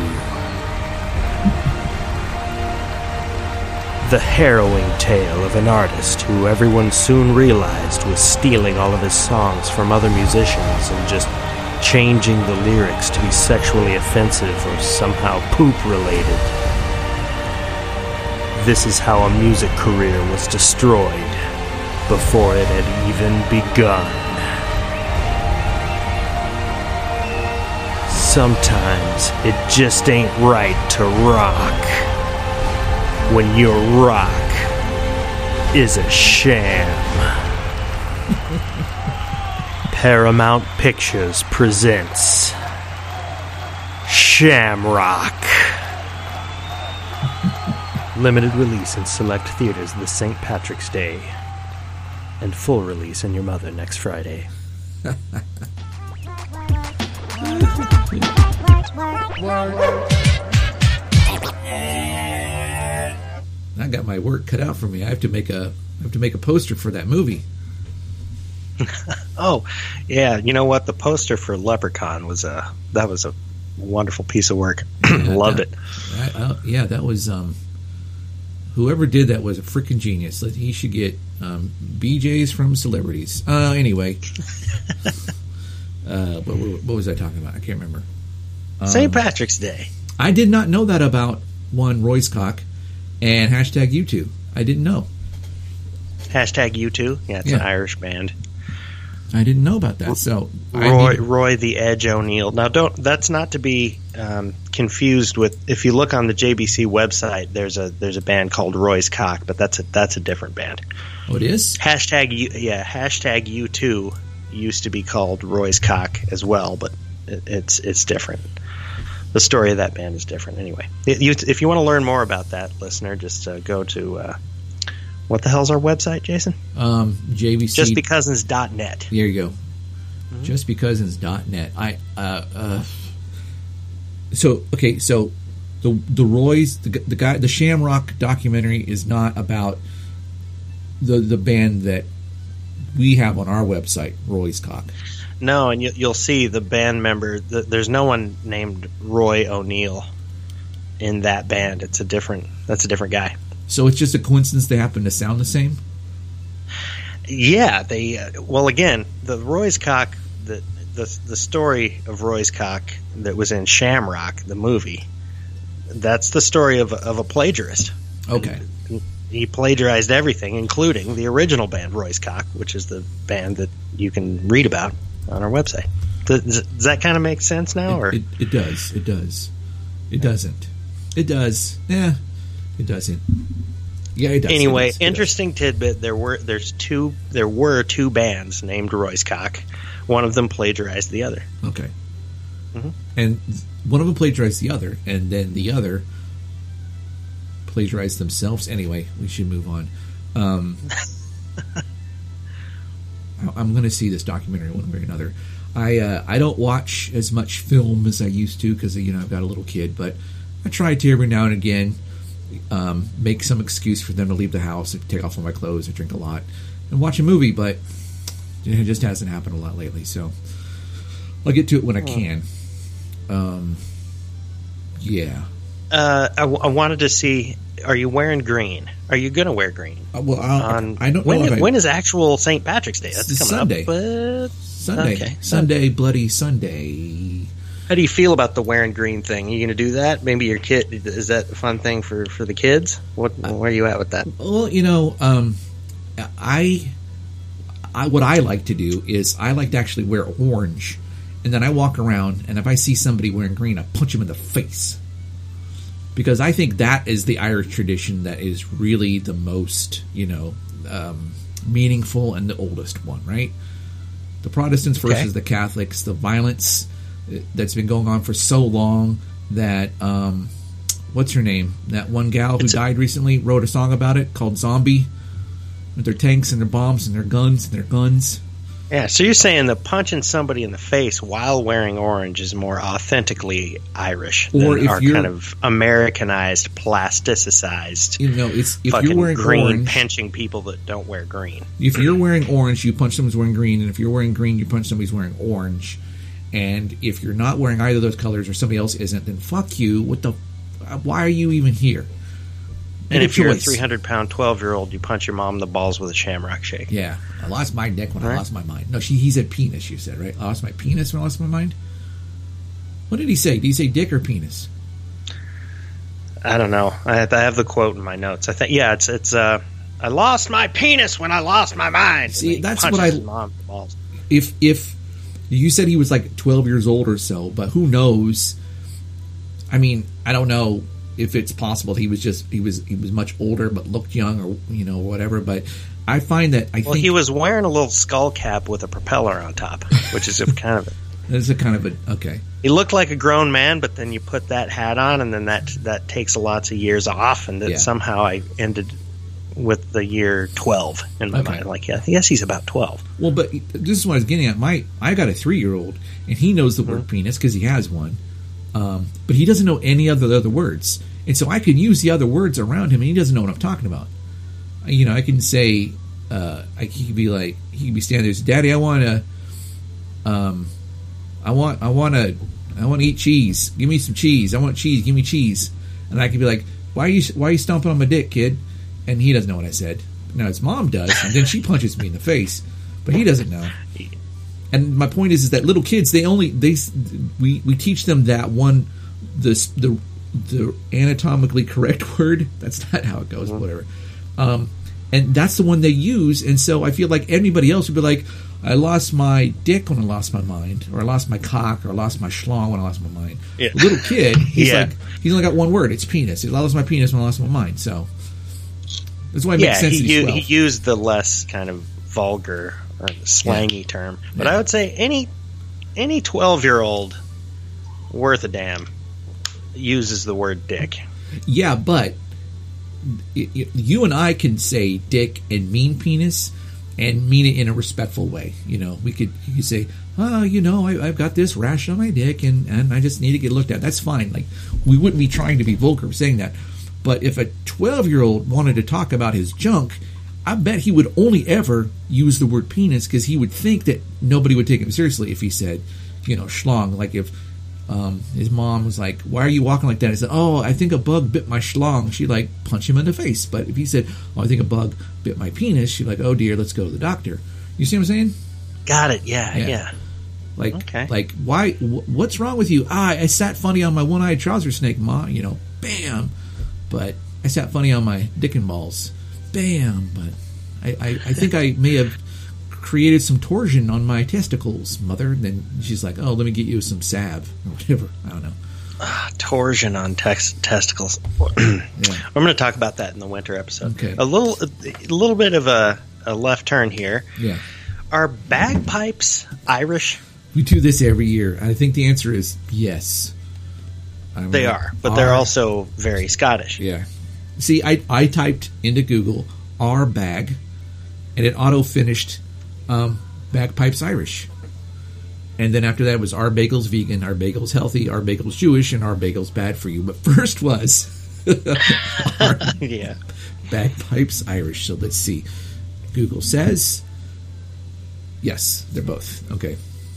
The harrowing tale of an artist who everyone soon realized was stealing all of his songs from other musicians and just changing the lyrics to be sexually offensive or somehow poop related. This is how a music career was destroyed before it had even begun. Sometimes it just ain't right to rock when your rock is a sham. Paramount Pictures presents Shamrock. Limited release in select theaters this Saint Patrick's Day. And full release in your mother next Friday. I got my work cut out for me. I have to make a I have to make a poster for that movie. Oh, yeah. You know what? The poster for Leprechaun was a that was a wonderful piece of work. Yeah, Loved that, it. I, I, yeah, that was um, whoever did that was a freaking genius. He should get um, B Js from celebrities. Uh, anyway, uh, what, what was I talking about? I can't remember. Um, Saint Patrick's Day. I did not know that about one Roycecock and hashtag U two. I didn't know. Hashtag U two. Yeah, it's Yeah. an Irish band. I didn't know about that. So I Roy, need- Roy the Edge O'Neill. Now, don't. That's not to be um, confused with. If you look on the J B C website, there's a there's a band called Roycecock, but that's a that's a different band. oh, it is. Hashtag U, yeah. Hashtag U two used to be called Roycecock as well, but it, it's it's different. The story of that band is different. Anyway, It- you, if you want to learn more about that, listener, just uh, go to uh, what the hell's our website, Jason? Um, J V C. Justbecousins dot net. There you go. Mm-hmm. Justbecousins dot net. I uh, uh, so okay. So the the Roy's the, the guy the Shamrock documentary is not about the the band that we have on our website, Roycecock. No, and you, you'll see the band member. The, there's no one named Roy O'Neill in that band. It's a different. That's a different guy. So it's just a coincidence they happen to sound the same. Yeah, they. Uh, well, again, the Roycecock, the the the story of Roycecock that was in Shamrock, the movie. That's the story of a, of a plagiarist. Okay. And he plagiarized everything, including the original band Roycecock, which is the band that you can read about on our website. Does, does that kind of make sense now, or It, it, it does. It does. It doesn't. It does. Yeah. It doesn't. Yeah, it does. anyway? It does. It Interesting tidbit: there were there's two there were two bands named Roycecock. One of them plagiarized the other. does. Okay. Mhm. And one of them plagiarized the other, and then the other plagiarized themselves. Anyway, we should move on. Um, I'm going to see this documentary one way or another. I uh, I don't watch as much film as I used to because you know I've got a little kid, but I try to every now and again um, make some excuse for them to leave the house, and take off all my clothes, and drink a lot, and watch a movie. But it just hasn't happened a lot lately, so I'll get to it when I can. Um, yeah. Uh, I, w- I wanted to see. Are you wearing green? Are you going to wear green? Uh, well, I'll, On, I don't when, know. If I, when is actual Saint Patrick's Day? That's It's coming Sunday. up. But Sunday, okay. Sunday, Bloody Sunday. How do you feel about the wearing green thing? Are you going to do that? Maybe your kid, is that a fun thing for, for the kids? What where are you at with that? Well, you know, um, I, I, what I like to do is I like to actually wear orange, and then I walk around, and if I see somebody wearing green, I punch them in the face. Because I think that is the Irish tradition that is really the most, you know, um, meaningful and the oldest one, right? The Protestants versus Okay. the Catholics, the violence that's been going on for so long that, um, what's her name? That one gal who It's a- died recently wrote a song about it called Zombie, with their tanks and their bombs and their guns and their guns. Yeah, so you're saying that punching somebody in the face while wearing orange is more authentically Irish Or than if our you're- kind of Americanized, plasticized, You know, it's if fucking you're wearing green orange, pinching people that don't wear green. if you're wearing orange, you punch someone's wearing green, and if you're wearing green, you punch somebody's wearing orange. And if you're not wearing either of those colors, or somebody else isn't, then fuck you. What the? Why are you even here? Make And a if you're a choice. three hundred pound twelve year old, you punch your mom in the balls with a shamrock shake. Yeah, I lost my dick when I Right. lost my mind. No, she he said penis. You said right. I lost my penis when I lost my mind. What did he say? Did he say dick or penis? I don't know. I have, I have the quote in my notes. I think yeah, it's it's. Uh, I lost my penis when I lost my mind. See, And he that's punches what I- his mom in the balls. If if You said he was like twelve years old or so, but who knows? I mean, I don't know if it's possible he was just he was he was much older but looked young, or you know, whatever. But I find that I well, think he was wearing a little skull cap with a propeller on top, which is a kind of a, that's a kind of a okay. He looked like a grown man, but then you put that hat on, and then that that takes lots of years off, and then Yeah. somehow I ended with the year twelve in my Okay. mind. Like, yeah, yes, he's about twelve. Well, but this is what I was getting at. My I got a three year old, and he knows the word penis because he has one, um, but he doesn't know any other other words. And so I can use the other words around him, and he doesn't know what I'm talking about. You know, I can say, uh, I, he could be like, he could be standing there, Daddy, I want to, um, I want, I want to, I want to eat cheese. Give me some cheese. I want cheese. Give me cheese. And I could be like, why are you, why are you stomping on my dick, kid? And he doesn't know what I said. Now his mom does, and then she punches me in the face, but he doesn't know. And my point is, is that little kids, they only they we we teach them that one, the the the anatomically correct word. That's not how it goes, but whatever. Um, and that's the one they use. And so I feel like anybody else would be like, I lost my dick when I lost my mind, or I lost my cock, or I lost my schlong when I lost my mind. Yeah. The little kid, he's Yeah. like, he's only got one word. It's penis. I lost my penis when I lost my mind. So that's why it makes Yeah, sense he, that he's u- twelve. he used the less kind of vulgar or slangy term, but Yeah. I would say any any twelve year old worth a damn uses the word dick. Yeah, but y- y- you and I can say dick and mean penis and mean it in a respectful way. You know, we could you could say, oh, you know, I, I've got this rash on my dick and, and I just need to get looked at. That's fine. Like, we wouldn't be trying to be vulgar saying that. But if a twelve-year-old wanted to talk about his junk, I bet he would only ever use the word penis because he would think that nobody would take him seriously if he said, you know, schlong. Like if um, his mom was like, why are you walking like that? He said, oh, I think a bug bit my schlong. She'd like punch him in the face. But if he said, oh, I think a bug bit my penis, she'd like, oh dear, let's go to the doctor. You see what I'm saying? Got it. Yeah, Yeah. yeah. Like, Okay. like why? Wh- what's wrong with you? Ah, I sat funny on my one-eyed trouser snake, Ma. You know, bam. But I sat funny on my dick and balls, bam. But I, I, I think I may have created some torsion on my testicles, Mother. And then she's like, oh, let me get you some salve or whatever. I don't know. Ah, torsion on tex- testicles. Yeah. I'm going to talk about that in the winter episode. Okay. A little, a little bit of a, a left turn here. Yeah. Are bagpipes Irish? We do this every year. I think the answer is yes. I They mean, are, but they're are- also very Scottish. Yeah. See, I, I typed into Google "our bag," and it auto finished um, bagpipes Irish. And then after that was "our bagels vegan," "our bagels healthy," "our bagels Jewish," and "our bagels bad for you." But first was our Yeah. bagpipes Irish. So let's see. Google says yes, they're both okay.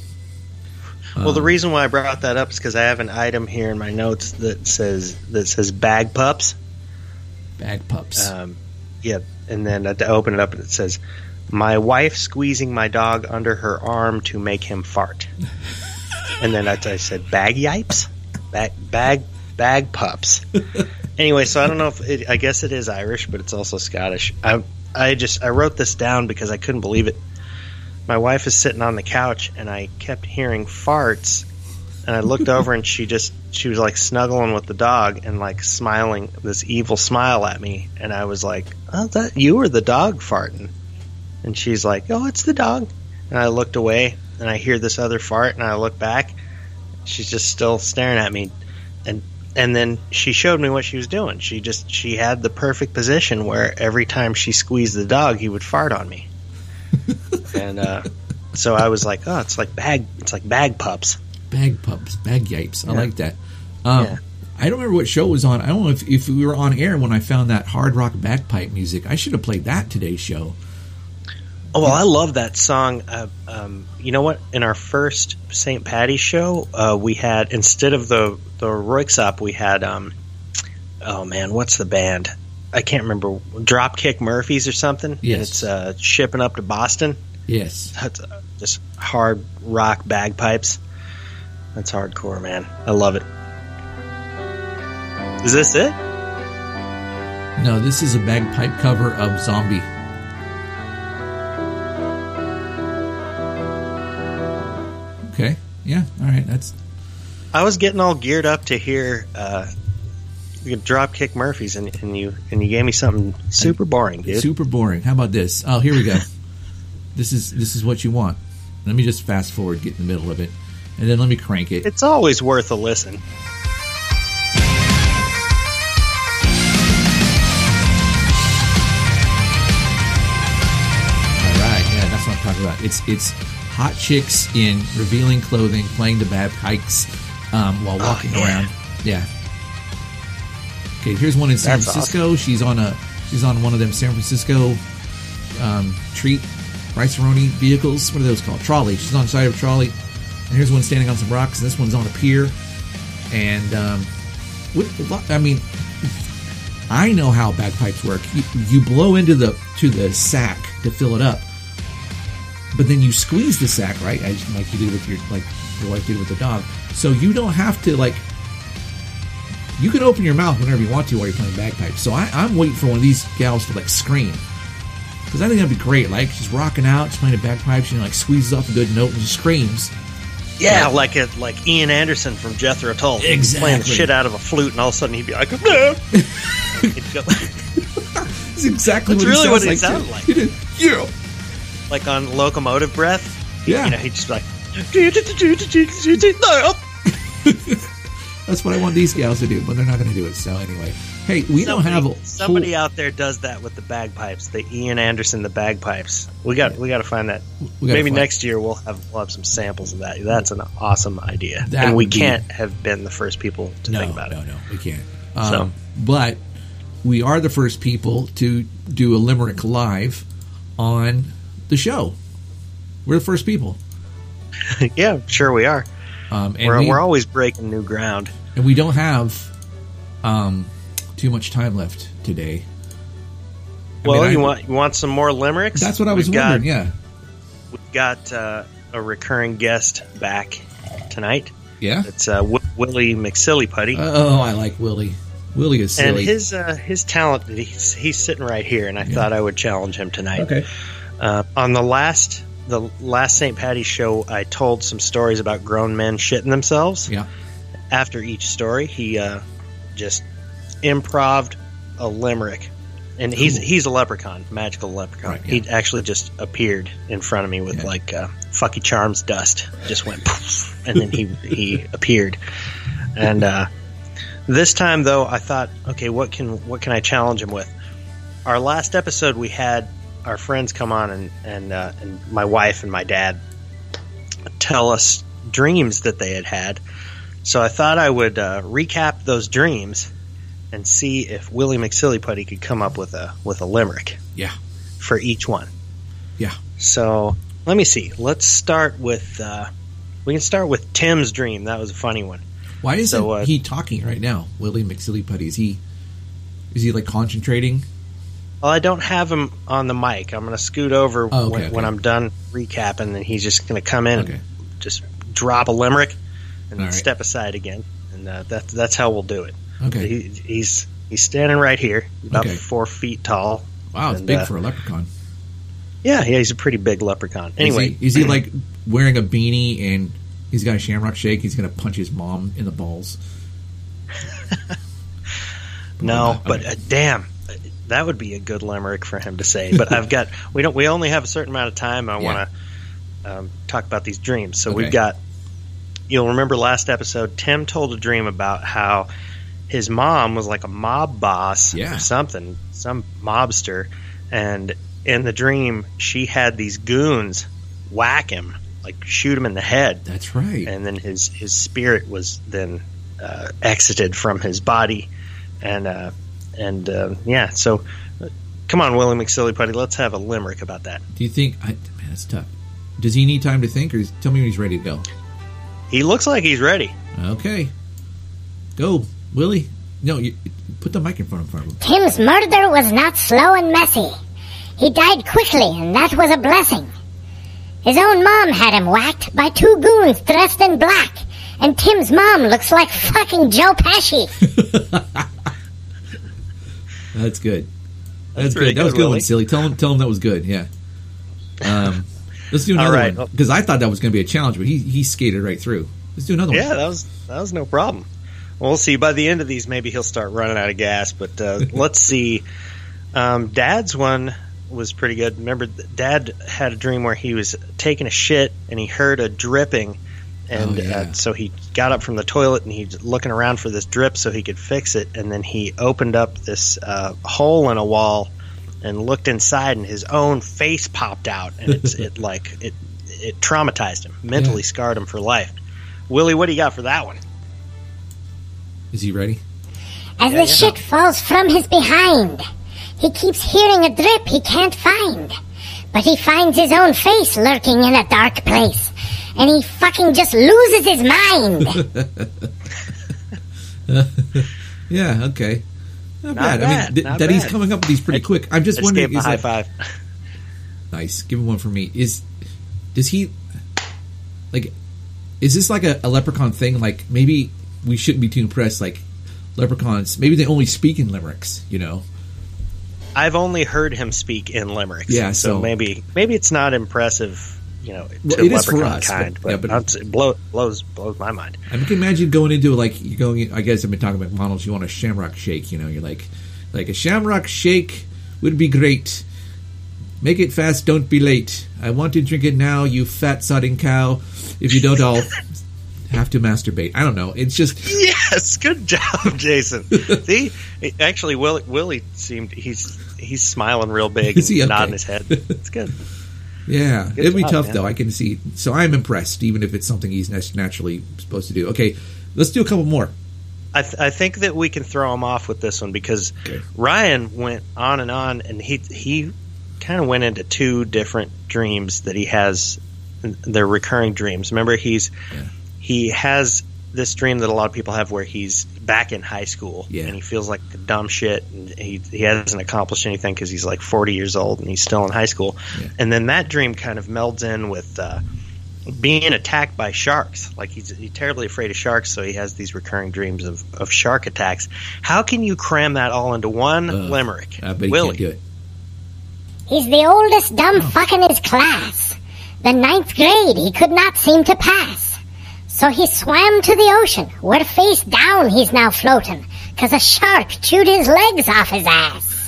Well, the reason why I brought that up is because I have an item here in my notes that says that says bag pups. Bag pups. Um, yeah, and then I open it up and it says, "My wife squeezing my dog under her arm to make him fart." And then I, I said, "Bag yipes, bag bag bag pups." Anyway, so I don't know if it, I guess it is Irish, but it's also Scottish. I I just I wrote this down because I couldn't believe it. My wife is sitting on the couch, and I kept hearing farts, and I looked over, and she just she was like snuggling with the dog and like smiling this evil smile at me, and I was like, "Oh, that you were the dog farting," and she's like, "Oh, it's the dog," and I looked away, and I hear this other fart, and I look back, she's just still staring at me, and and then she showed me what she was doing. She just she had the perfect position where every time she squeezed the dog, he would fart on me. And uh, so I was like, "Oh, it's like bag, it's like bag pups." Bag pups, bag yipes. I Yeah. like that. Um, Yeah. I don't remember what show it was on. I don't know if, if we were on air when I found that hard rock bagpipe music. I should have played that today's show. Oh well, I love that song. Uh, um, you know what? In our first Saint Patty's show, uh, we had instead of the the Royksop, we had um, oh man, what's the band? I can't remember. Dropkick Murphys or something. Yes. And it's uh, shipping up to Boston. Yes. That's uh, just hard rock bagpipes. That's hardcore, man. I love it. Is this it? No, this is a bagpipe cover of Zombie. right, that's. I was getting all geared up to hear uh, you Dropkick Murphys, and, and you and you gave me something super boring, dude. Super boring. How about this? Oh, here we go. This is this is what you want. Let me just fast forward, get in the middle of it, and then let me crank it. It's always worth a listen. That's what I'm talking about. It's it's hot chicks in revealing clothing playing the bagpipes um, while walking oh, yeah. around. Yeah. Okay, here's one in San That's Francisco. Awesome. She's on a she's on one of them San Francisco um, treat rice-a-roni vehicles. What are those called? Trolley. She's on the side of a trolley. And here's one standing on some rocks. And this one's on a pier. And um, what, I mean, I know how bagpipes work. You, you blow into the to the sack to fill it up. But then you squeeze the sack, right? As like you did with your like your wife did with the dog. So you don't have to like. You can open your mouth whenever you want to while you're playing bagpipes. So I, I'm waiting for one of these gals to like scream, because I think that'd be great. Like she's rocking out, she's playing the bagpipes, and like squeezes off a good note and just screams. Yeah, like it, like Ian Anderson from Jethro Tull. Exactly. He's playing the shit out of a flute, and all of a sudden he'd be like, "No." He'd go, That's exactly That's what really he what sounds it like. sounded like. He did. Yeah. Like on Locomotive Breath. Yeah. You know, he'd just be like, That's what I want these gals to do, but they're not going to do it. So anyway, hey, we somebody, don't have a somebody full, out there does that with the bagpipes. The Ian Anderson, the bagpipes. We got, we got to find that. We gotta Maybe find- next year we'll have, we'll have some samples of that. That's an awesome idea, That and we would be- can't have been the first people to no, think about no, it. no, we can't. Um, So- but we are the first people to do a limerick live on the show. We're the first people, Yeah, sure we are. um, and We're, we, we're always breaking new ground. and we don't have um, too much time left today. I Well, mean, I- you want you want some more limericks? That's what I was We've got- wondering. Yeah, We've got uh, a recurring guest back tonight. yeah. It's uh, w- Willie McSillyputty. Oh, I like Willie. Willie is And silly. his uh, his talent, he's, he's sitting right here, and I Yeah. thought I would challenge him tonight. Okay. Uh, on the last the last Saint Patty's show, I told some stories about grown men shitting themselves. Yeah. After each story, he uh, just improv'd a limerick, and he's Cool. he's a leprechaun, magical leprechaun. Right, yeah. He actually just appeared in front of me with Yeah. like uh, Fucky Charms dust, just went poof, and then he he appeared, and. Uh, This time, though, I thought, okay, what can what can I challenge him with? Our last episode, we had our friends come on, and and, uh, and my wife and my dad tell us dreams that they had had. So I thought I would uh, recap those dreams and see if Willie McSillyputty could come up with a with a limerick Yeah. for each one. Yeah. So let me see. Let's start with uh, we can start with Tim's dream. That was a funny one. Why isn't So, uh, he talking right now, Willie McSillyputty? Is he is he like concentrating? Well, I don't have him on the mic. I'm going to scoot over Oh, okay, when, okay. when I'm done recapping, and he's just going to come in Okay. and just drop a limerick and All then right. step aside again, and uh, that's that's how we'll do it. Okay. He, he's he's standing right here, about Okay. four feet tall. Wow, it's And, big uh, for a leprechaun. Yeah, yeah, he's a pretty big leprechaun. Anyway, is he, is he like wearing a beanie and he's got a shamrock shake? He's going to punch his mom in the balls. no, Okay. but uh, damn, that would be a good limerick for him to say. But I've got we don't we only have a certain amount of time. I Yeah. want to um, talk about these dreams. So Okay. we've got. You'll remember last episode, Tim told a dream about how his mom was like a mob boss Yeah. or something, some mobster, and in the dream she had these goons whack him, like shoot him in the head, That's right. and then his his spirit was then uh, exited from his body, and uh, and uh, yeah. So, uh, come on, Willie McSillyputty, let's have a limerick about that. Do you think? I, man, that's tough. Does he need time to think, or is, tell me when he's ready to go? He looks like he's ready. Okay, go, Willie. No, you put the mic in front of him. Tim's murder was not slow and messy. He died quickly, and that was a blessing. His own mom had him whacked by two goons dressed in black, and Tim's mom looks like fucking Joe Pesci. That's good. That's, That's pretty good. That was good, good one, Willie. silly. Tell him, tell him that was good. Yeah. Um, let's do All another right. one because I thought that was going to be a challenge, but he he skated right through. Let's do another Yeah, one. that was that was no problem. Well, we'll see. By the end of these, maybe he'll start running out of gas. But uh, let's see. Um, Dad's one was pretty good. Remember, Dad had a dream where he was taking a shit and he heard a dripping, and Oh, yeah. uh, so he got up from the toilet and he's looking around for this drip so he could fix it. And then he opened up this uh, hole in a wall and looked inside, and his own face popped out, and it's it like it it traumatized him, mentally Yeah. scarred him for life. Willie, what do you got for that one? Is he ready? As Yeah, the yeah. shit falls from his behind, he keeps hearing a drip he can't find. But he finds his own face lurking in a dark place, and he fucking just loses his mind. Yeah, okay. Not, Not bad. I bad, mean, th- not that he's bad. coming up with these pretty quick. I'm just I just wondering. gave him a is high that- five. Nice. Give him one for me. Is does he like? Is this like a, a leprechaun thing? Like maybe we shouldn't be too impressed. Like leprechauns, maybe they only speak in limericks. You know? I've only heard him speak in limericks. Yeah, so, so- maybe maybe it's not impressive, you know, to Well, it is for leprechaun us, kind, but- but, yeah, but- it's- it blow, blows blows my mind. I mean, can you imagine going into like you're going. I guess I've been talking about McDonald's. You want a Shamrock Shake. You know, you're like, like a Shamrock Shake would be great. Make it fast, don't be late. I want to drink it now, you fat sodding cow. If you don't, I'll have to masturbate. I don't know. It's just Yes, good job, Jason. See, it- actually, Willie, Willie seemed he's he's smiling real big Is he and okay? nodding his head. It's good. yeah. Good It'd be job, tough man. though. I can see. So I'm impressed, even if it's something he's nat- naturally supposed to do. Okay, let's do a couple more. I, th- I think that we can throw him off with this one because Okay. Ryan went on and on, and he he kind of went into two different dreams that he has. They're recurring dreams. Remember, he's Yeah. he has this dream that a lot of people have where he's back in high school Yeah. and he feels like a dumb shit, and he he hasn't accomplished anything because he's like forty years old and he's still in high school. Yeah. And then that dream kind of melds in with uh, being attacked by sharks. Like he's, he's terribly afraid of sharks, so he has these recurring dreams of, of shark attacks. How can you cram that all into one Ugh, limerick? I bet he Willie. can't do it. He's the oldest dumb Oh. fuck in his class. The ninth grade he could not seem to pass. So he swam to the ocean, where face down he's now floating, 'cause a shark chewed his legs off his ass.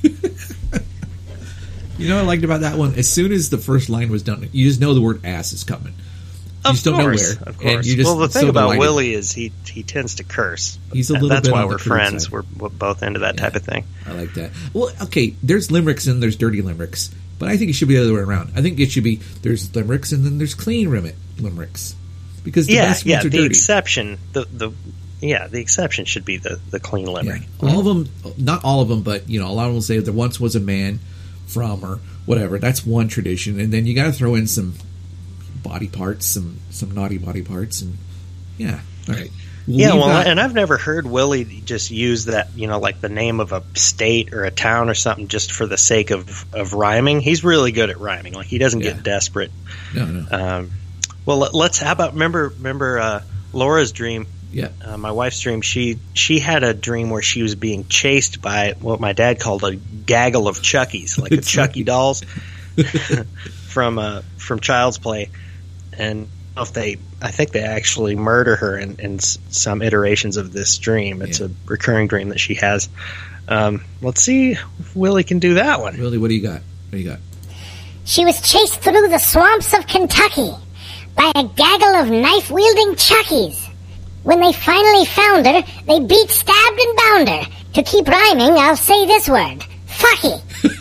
You know what I liked about that one? As soon as the first line was done, you just know the word ass is coming. You Of just don't course, know where. of course. And you're just well, the thing so about delighted. Willie is he he tends to curse. He's a That- little That's bit why on the we're crude friends. side. We're, we're both into that type of thing. I like that. Well, okay, there's limericks and there's dirty limericks, but I think it should be the other way around. I think it should be there's limericks and then there's clean rim- limericks because the Yeah, best yeah. ones are The dirty. exception, the the yeah, the exception should be the the clean Yeah. limerick. All of them, not all of them, but you know, a lot of them will say there once was a man from or whatever. That's one tradition, and then you got to throw in some body parts, some some naughty body parts, and yeah, all right. We'll Yeah, leave well, that- and I've never heard Willie just use that, you know, like the name of a state or a town or something just for the sake of, of rhyming. He's really good at rhyming. Like, he doesn't Yeah. get desperate. no, no, Um, well, let- let's, how about, remember, remember uh, Laura's dream, yeah, uh, my wife's dream, she, she had a dream where she was being chased by what my dad called a gaggle of Chuckies, like the That's Chucky right. dolls from, uh, from Child's Play. And if they, I think they actually murder her in, in s- some iterations of this dream. It's Yeah. a recurring dream that she has. Um, let's see if Willie can do that one. Really, what do you got? What do you got? She was chased through the swamps of Kentucky by a gaggle of knife-wielding Chuckies. When they finally found her, they beat, stabbed, and bound her. To keep rhyming, I'll say this word. Fucky.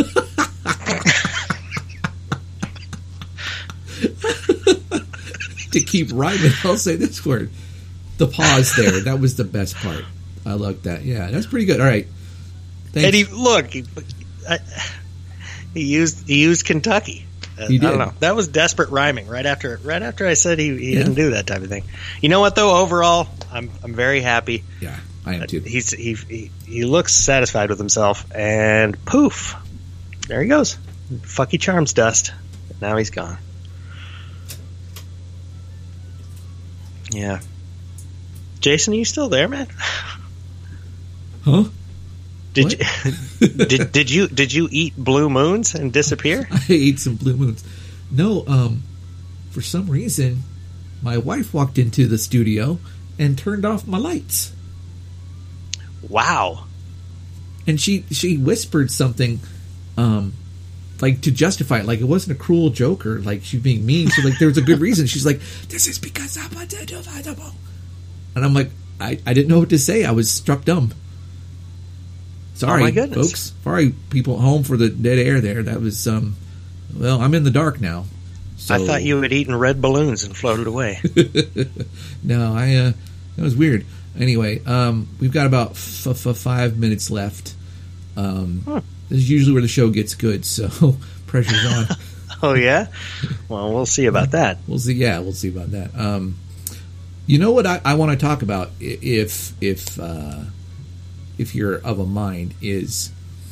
To keep rhyming, I'll say this word. The pause there, that was the best part. I like that. Yeah, that's pretty good. All right. Thanks. And he, look, he, I, he used he used Kentucky. Uh, He I don't did. know. That was desperate rhyming. Right after right after I said he, he Yeah. didn't do that type of thing. You know what though? Overall, I'm I'm very happy. Yeah, I am too. He's he he, he looks satisfied with himself, and poof, there he goes. Fucky Charms dust. Now he's gone. Yeah. Jason, are you still there, man? Huh? Did you, did did you did you eat blue moons and disappear? I ate some blue moons. No, um, for some reason, my wife walked into the studio and turned off my lights. Wow. And she, she whispered something, um, like to justify it, like it wasn't a cruel joke or like she being mean. So like there was a good reason. She's like, "This is because I'm unidentifiable." And I'm like, I, I didn't know what to say. I was struck dumb. Sorry, oh my goodness. folks. Sorry, people at home, for the dead air there. That was, um, well, I'm in the dark now. So. I thought you had eaten red balloons and floated away. No, I, uh, that was weird. Anyway, um, we've got about f- f- five minutes left. Um, huh. This is usually where the show gets good, so pressure's on. Oh, yeah? Well, we'll see about that. We'll see. Yeah, we'll see about that. Um, you know what I, I want to talk about, if if uh, if you're of a mind, is...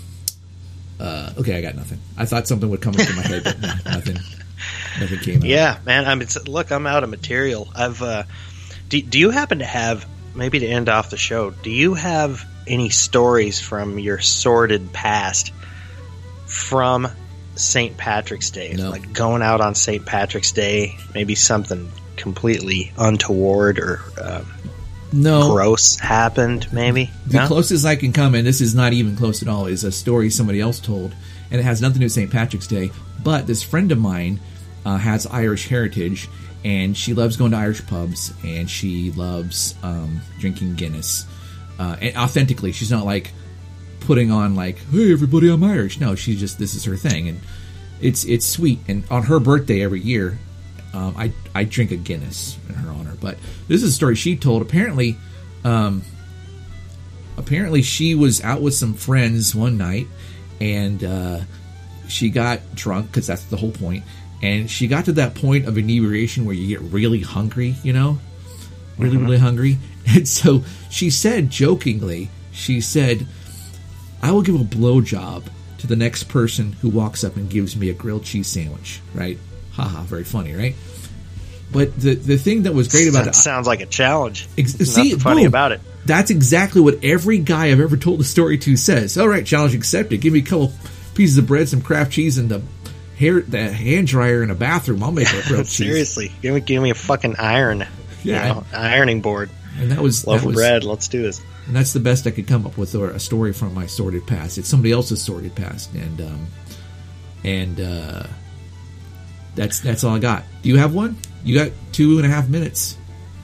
Uh, okay, I got nothing. I thought something would come into my head, but no, nothing, nothing came out. Yeah, man. I mean, look, I'm out of material. I've. Uh, do, do you happen to have, maybe to end off the show, do you have any stories from your sordid past from Saint Patrick's Day? No. Like going out on Saint Patrick's Day, maybe something completely untoward or uh, no gross happened, maybe? The no? closest I can come, and this is not even close at all, is a story somebody else told, and it has nothing to do with Saint Patrick's Day, but this friend of mine uh, has Irish heritage, and she loves going to Irish pubs, and she loves um, drinking Guinness. Uh, and authentically, she's not like putting on like, "Hey, everybody, I'm Irish." No, she's just, this is her thing, and it's it's sweet. And on her birthday every year, um, I I drink a Guinness in her honor. But this is a story she told. Apparently, um, apparently she was out with some friends one night, and uh, she got drunk, because that's the whole point. And she got to that point of inebriation where you get really hungry, you know, really mm-hmm. really hungry. And so she said, jokingly, she said, "I will give a blowjob to the next person who walks up and gives me a grilled cheese sandwich." Right? Haha, very funny, right? But the the thing that was great about that it... sounds like a challenge. Ex- There's see, nothing funny boom, about it. That's exactly what every guy I've ever told the story to says. "All right, challenge accepted. Give me a couple pieces of bread, some Kraft cheese, and the hair, the hand dryer in a bathroom. I'll make a grilled cheese." Seriously, give me give me a fucking iron. Yeah, you know, ironing board. And that was loaf that was, of bread. Let's do this. And that's the best I could come up with, or a story from my sordid past. It's somebody else's sordid past, and um, and uh, that's that's all I got. Do you have one? You got two and a half minutes.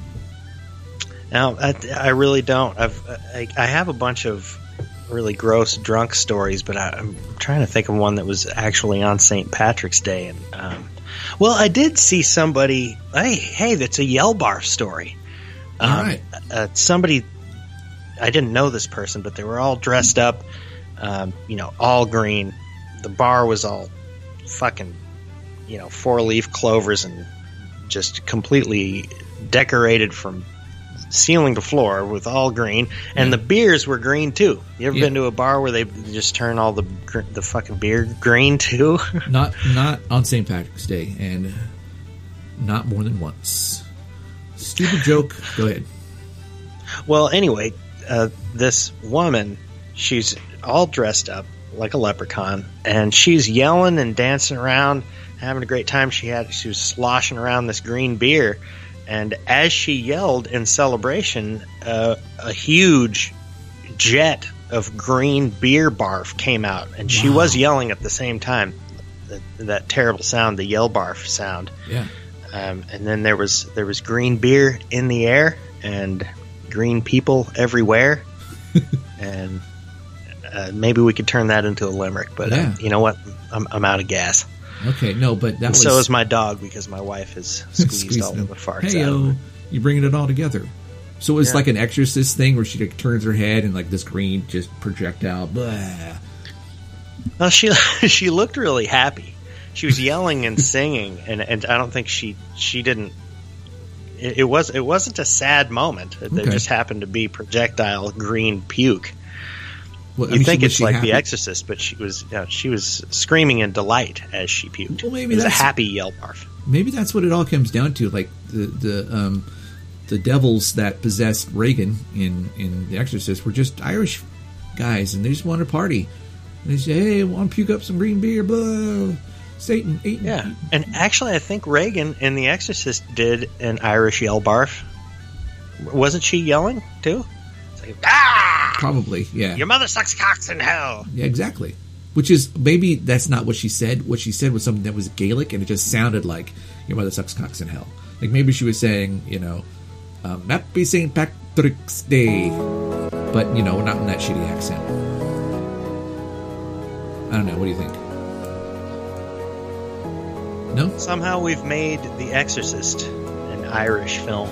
Now, I, I really don't. I've I, I have a bunch of really gross drunk stories, but I, I'm trying to think of one that was actually on Saint Patrick's Day. And um, well, I did see somebody. Hey, hey, that's a Yell Bar story. All um, right. Uh, somebody, I didn't know this person, but they were all dressed up, um, you know, all green. The bar was all fucking, you know, four-leaf clovers and just completely decorated from ceiling to floor with all green. And yeah. the beers were green, too. You ever yeah. been to a bar where they just turn all the the fucking beer green, too? Not not on Saint Patrick's Day, and not more than once. Stupid joke. Go ahead. Well, anyway, uh, this woman, she's all dressed up like a leprechaun, and she's yelling and dancing around, having a great time. She had she was sloshing around this green beer, and as she yelled in celebration, uh, a huge jet of green beer barf came out, and she wow. was yelling at the same time. That, that terrible sound, the yell barf sound. Yeah. Um, and then there was there was green beer in the air and green people everywhere, and uh, maybe we could turn that into a limerick. But yeah. uh, you know what? I'm I'm out of gas. Okay, no, but that and was so is my dog, because my wife has squeezed all of the farts hey, out of yo, him. You bringing it all together. So it's yeah. like an Exorcist thing where she like turns her head and like this green just projectile. Blah. Well, she she looked really happy. She was yelling and singing, and, and I don't think she she didn't. It, it was it wasn't a sad moment. There okay. just happened to be projectile green puke. Well, I you mean, think she, it's she like happy? The Exorcist, but she was you know, she was screaming in delight as she puked. Well, maybe it was that's, a happy yell barf. Maybe that's what it all comes down to. Like the the um, the devils that possessed Reagan in, in The Exorcist were just Irish guys, and they just wanted to party. And they say, "Hey, I want to puke up some green beer." Blah. Satan, Satan. Yeah, and actually, I think Reagan in The Exorcist did an Irish yell barf. Wasn't she yelling too? It's like, ah! Probably, yeah. Your mother sucks cocks in hell. Yeah, exactly. Which is, maybe that's not what she said. What she said was something that was Gaelic, and it just sounded like, your mother sucks cocks in hell. Like, maybe she was saying, you know, um, Happy Saint Patrick's Day. But, you know, not in that shitty accent. I don't know. What do you think? No? Somehow we've made The Exorcist an Irish film.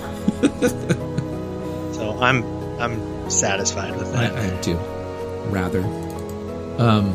So I'm I'm satisfied with I, that. I am too. Rather. Um,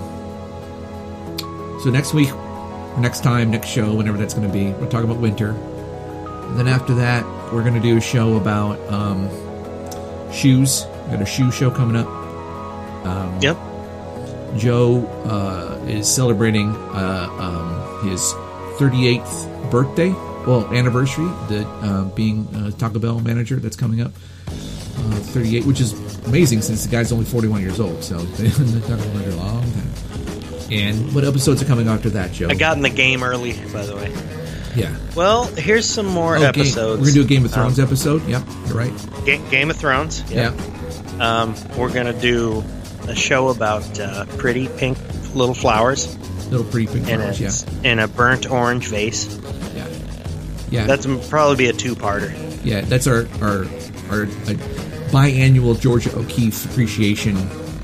so next week, or next time, next show, whenever that's going to be, we'll talk about winter. And then after that, we're going to do a show about um, shoes. We got a shoe show coming up. Um, Yep. Joe uh, is celebrating uh, um, his thirty-eighth birthday, well, anniversary, the uh, being uh, Taco Bell manager. That's coming up. Uh, thirty-eight, which is amazing since the guy's only forty-one years old. So they've been Taco Bell manager a long time. And what episodes are coming after that, Joe? I got in the game early, by the way. Yeah. Well, here's some more Oh, Game- episodes. We're gonna do a Game of Thrones Um, episode. Yep, you're right. Ga- Game of Thrones. Yeah. Um, we're gonna do a show about uh, pretty pink little flowers Little pretty pink in a flowers. Yeah. in a burnt orange vase. Yeah. Yeah. That's m- probably be a two-parter. Yeah, that's our our our uh, biannual Georgia O'Keeffe appreciation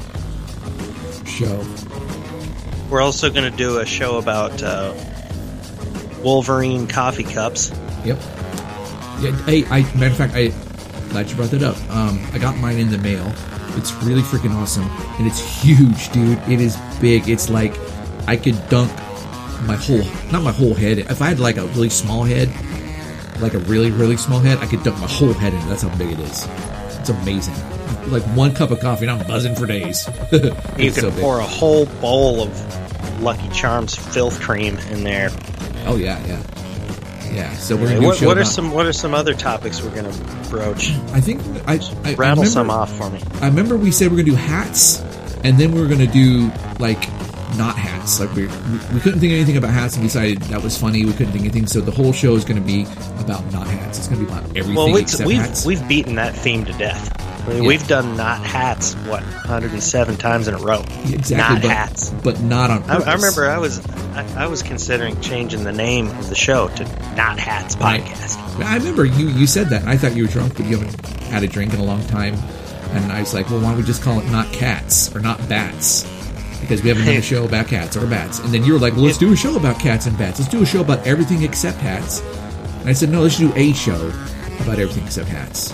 show. We're also going to do a show about uh, Wolverine coffee cups. Yep. Yeah. Hey, I matter of fact, I glad you brought that up. Um, I got mine in the mail. It's really freaking awesome, and it's huge, dude. It is big. It's like I could dunk my whole, not my whole head. If I had like a really small head, like a really really small head, I could dunk my whole head in it. That's how big it is. It's amazing. Like one cup of coffee, and I'm buzzing for days. You It's can so big. pour a whole bowl of Lucky Charms filth cream in there. Oh yeah, yeah, yeah. So we're gonna do a What, show what are about- some What are some other topics we're going to broach? I think I, I I Rattle remember, some off for me. I remember we said we are gonna do hats, and then we were gonna do like not hats. Like we we couldn't think of anything about hats, and decided that was funny. We couldn't think of anything, so the whole show is gonna be about not hats. It's gonna be about everything Well, we, except we've hats. we've beaten that theme to death. I mean, Yeah. We've done not hats what one hundred seven times in a row. exactly, not but, hats. but not on I, purpose. I remember I was I, I was considering changing the name of the show to Not Hats Right. Podcast. I remember you you said that. And I thought you were drunk, but you haven't had a drink in a long time. And I was like, well, why don't we just call it Not Cats or Not Bats? Because we haven't done a show about cats or bats. And then you were like, well, let's do a show about cats and bats. Let's do a show about everything except hats. And I said, no, let's do a show about everything except hats.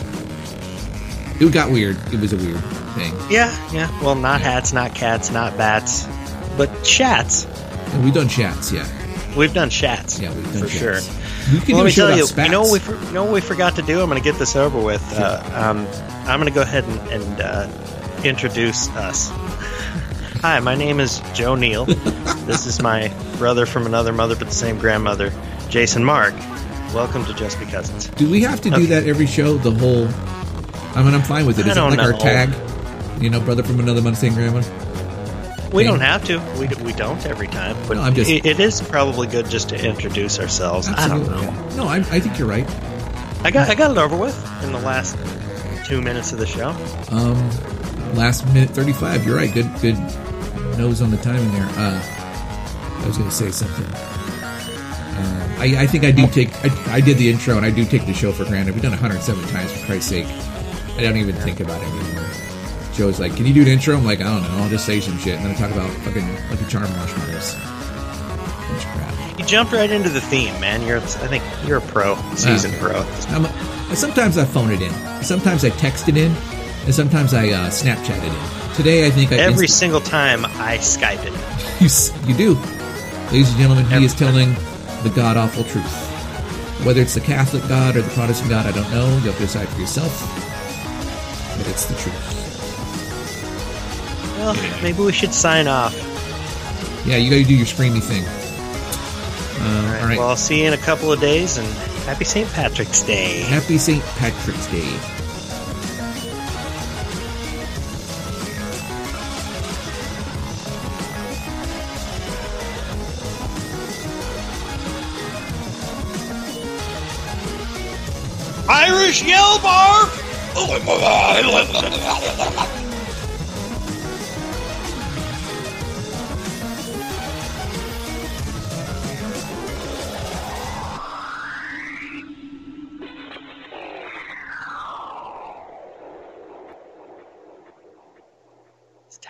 It got weird. It was a weird thing. Yeah, yeah. Well, not hats, not cats, not bats, but shats. And we've done chats, yeah. We've done shats. Yeah, we've done for chats. sure. We can Well, do let a me show tell about you, spats. you know what we for, you know what we forgot to do. I'm going to get this over with. Uh, um, I'm going to go ahead and, and uh, introduce us. Hi, my name is Joe Neal. This is my brother from another mother but the same grandmother, Jason Mark. Welcome to Just Be Cousins. Do we have to do Okay. that every show? The whole. I mean, I'm fine with it. I Is it don't like our know. tag? You know, brother from another mother, same grandma. We thing? don't have to. We, we don't every time. But No, I'm just- it, it is probably good just to introduce ourselves. Absolutely. I don't know. yeah. No, I, I think you're right. I got I got it over with in the last two minutes of the show. Um, last minute thirty-five. You're right. Good, good nose on the timing there. Uh, I was going to say something. Um, I, I think I do take. I, I did the intro, and I do take the show for granted. We've done one hundred seven times, for Christ's sake. I don't even think about it anymore. Joe's like, "Can you do an intro?" I'm like, "I don't know. I'll just say some shit." And then I talk about fucking Lucky Charm marshmallows. Bunch of crap. You jumped right into the theme, man. You're I think you're a pro, seasoned Ah. pro. I'm a, sometimes I phone it in. Sometimes I text it in, and sometimes I uh, Snapchat it in. Today, I think I Every inst- single time I Skype it. you, s- you do, ladies and gentlemen. He Every is telling the god awful truth. Whether it's the Catholic God or the Protestant God, I don't know. You have to decide for yourself. But it's the truth. Well, maybe we should sign off. Yeah, you got to do your screamy thing. Uh, All right. all right. Well, I'll see you in a couple of days, and happy Saint Patrick's Day. Happy Saint Patrick's Day. British yell bar.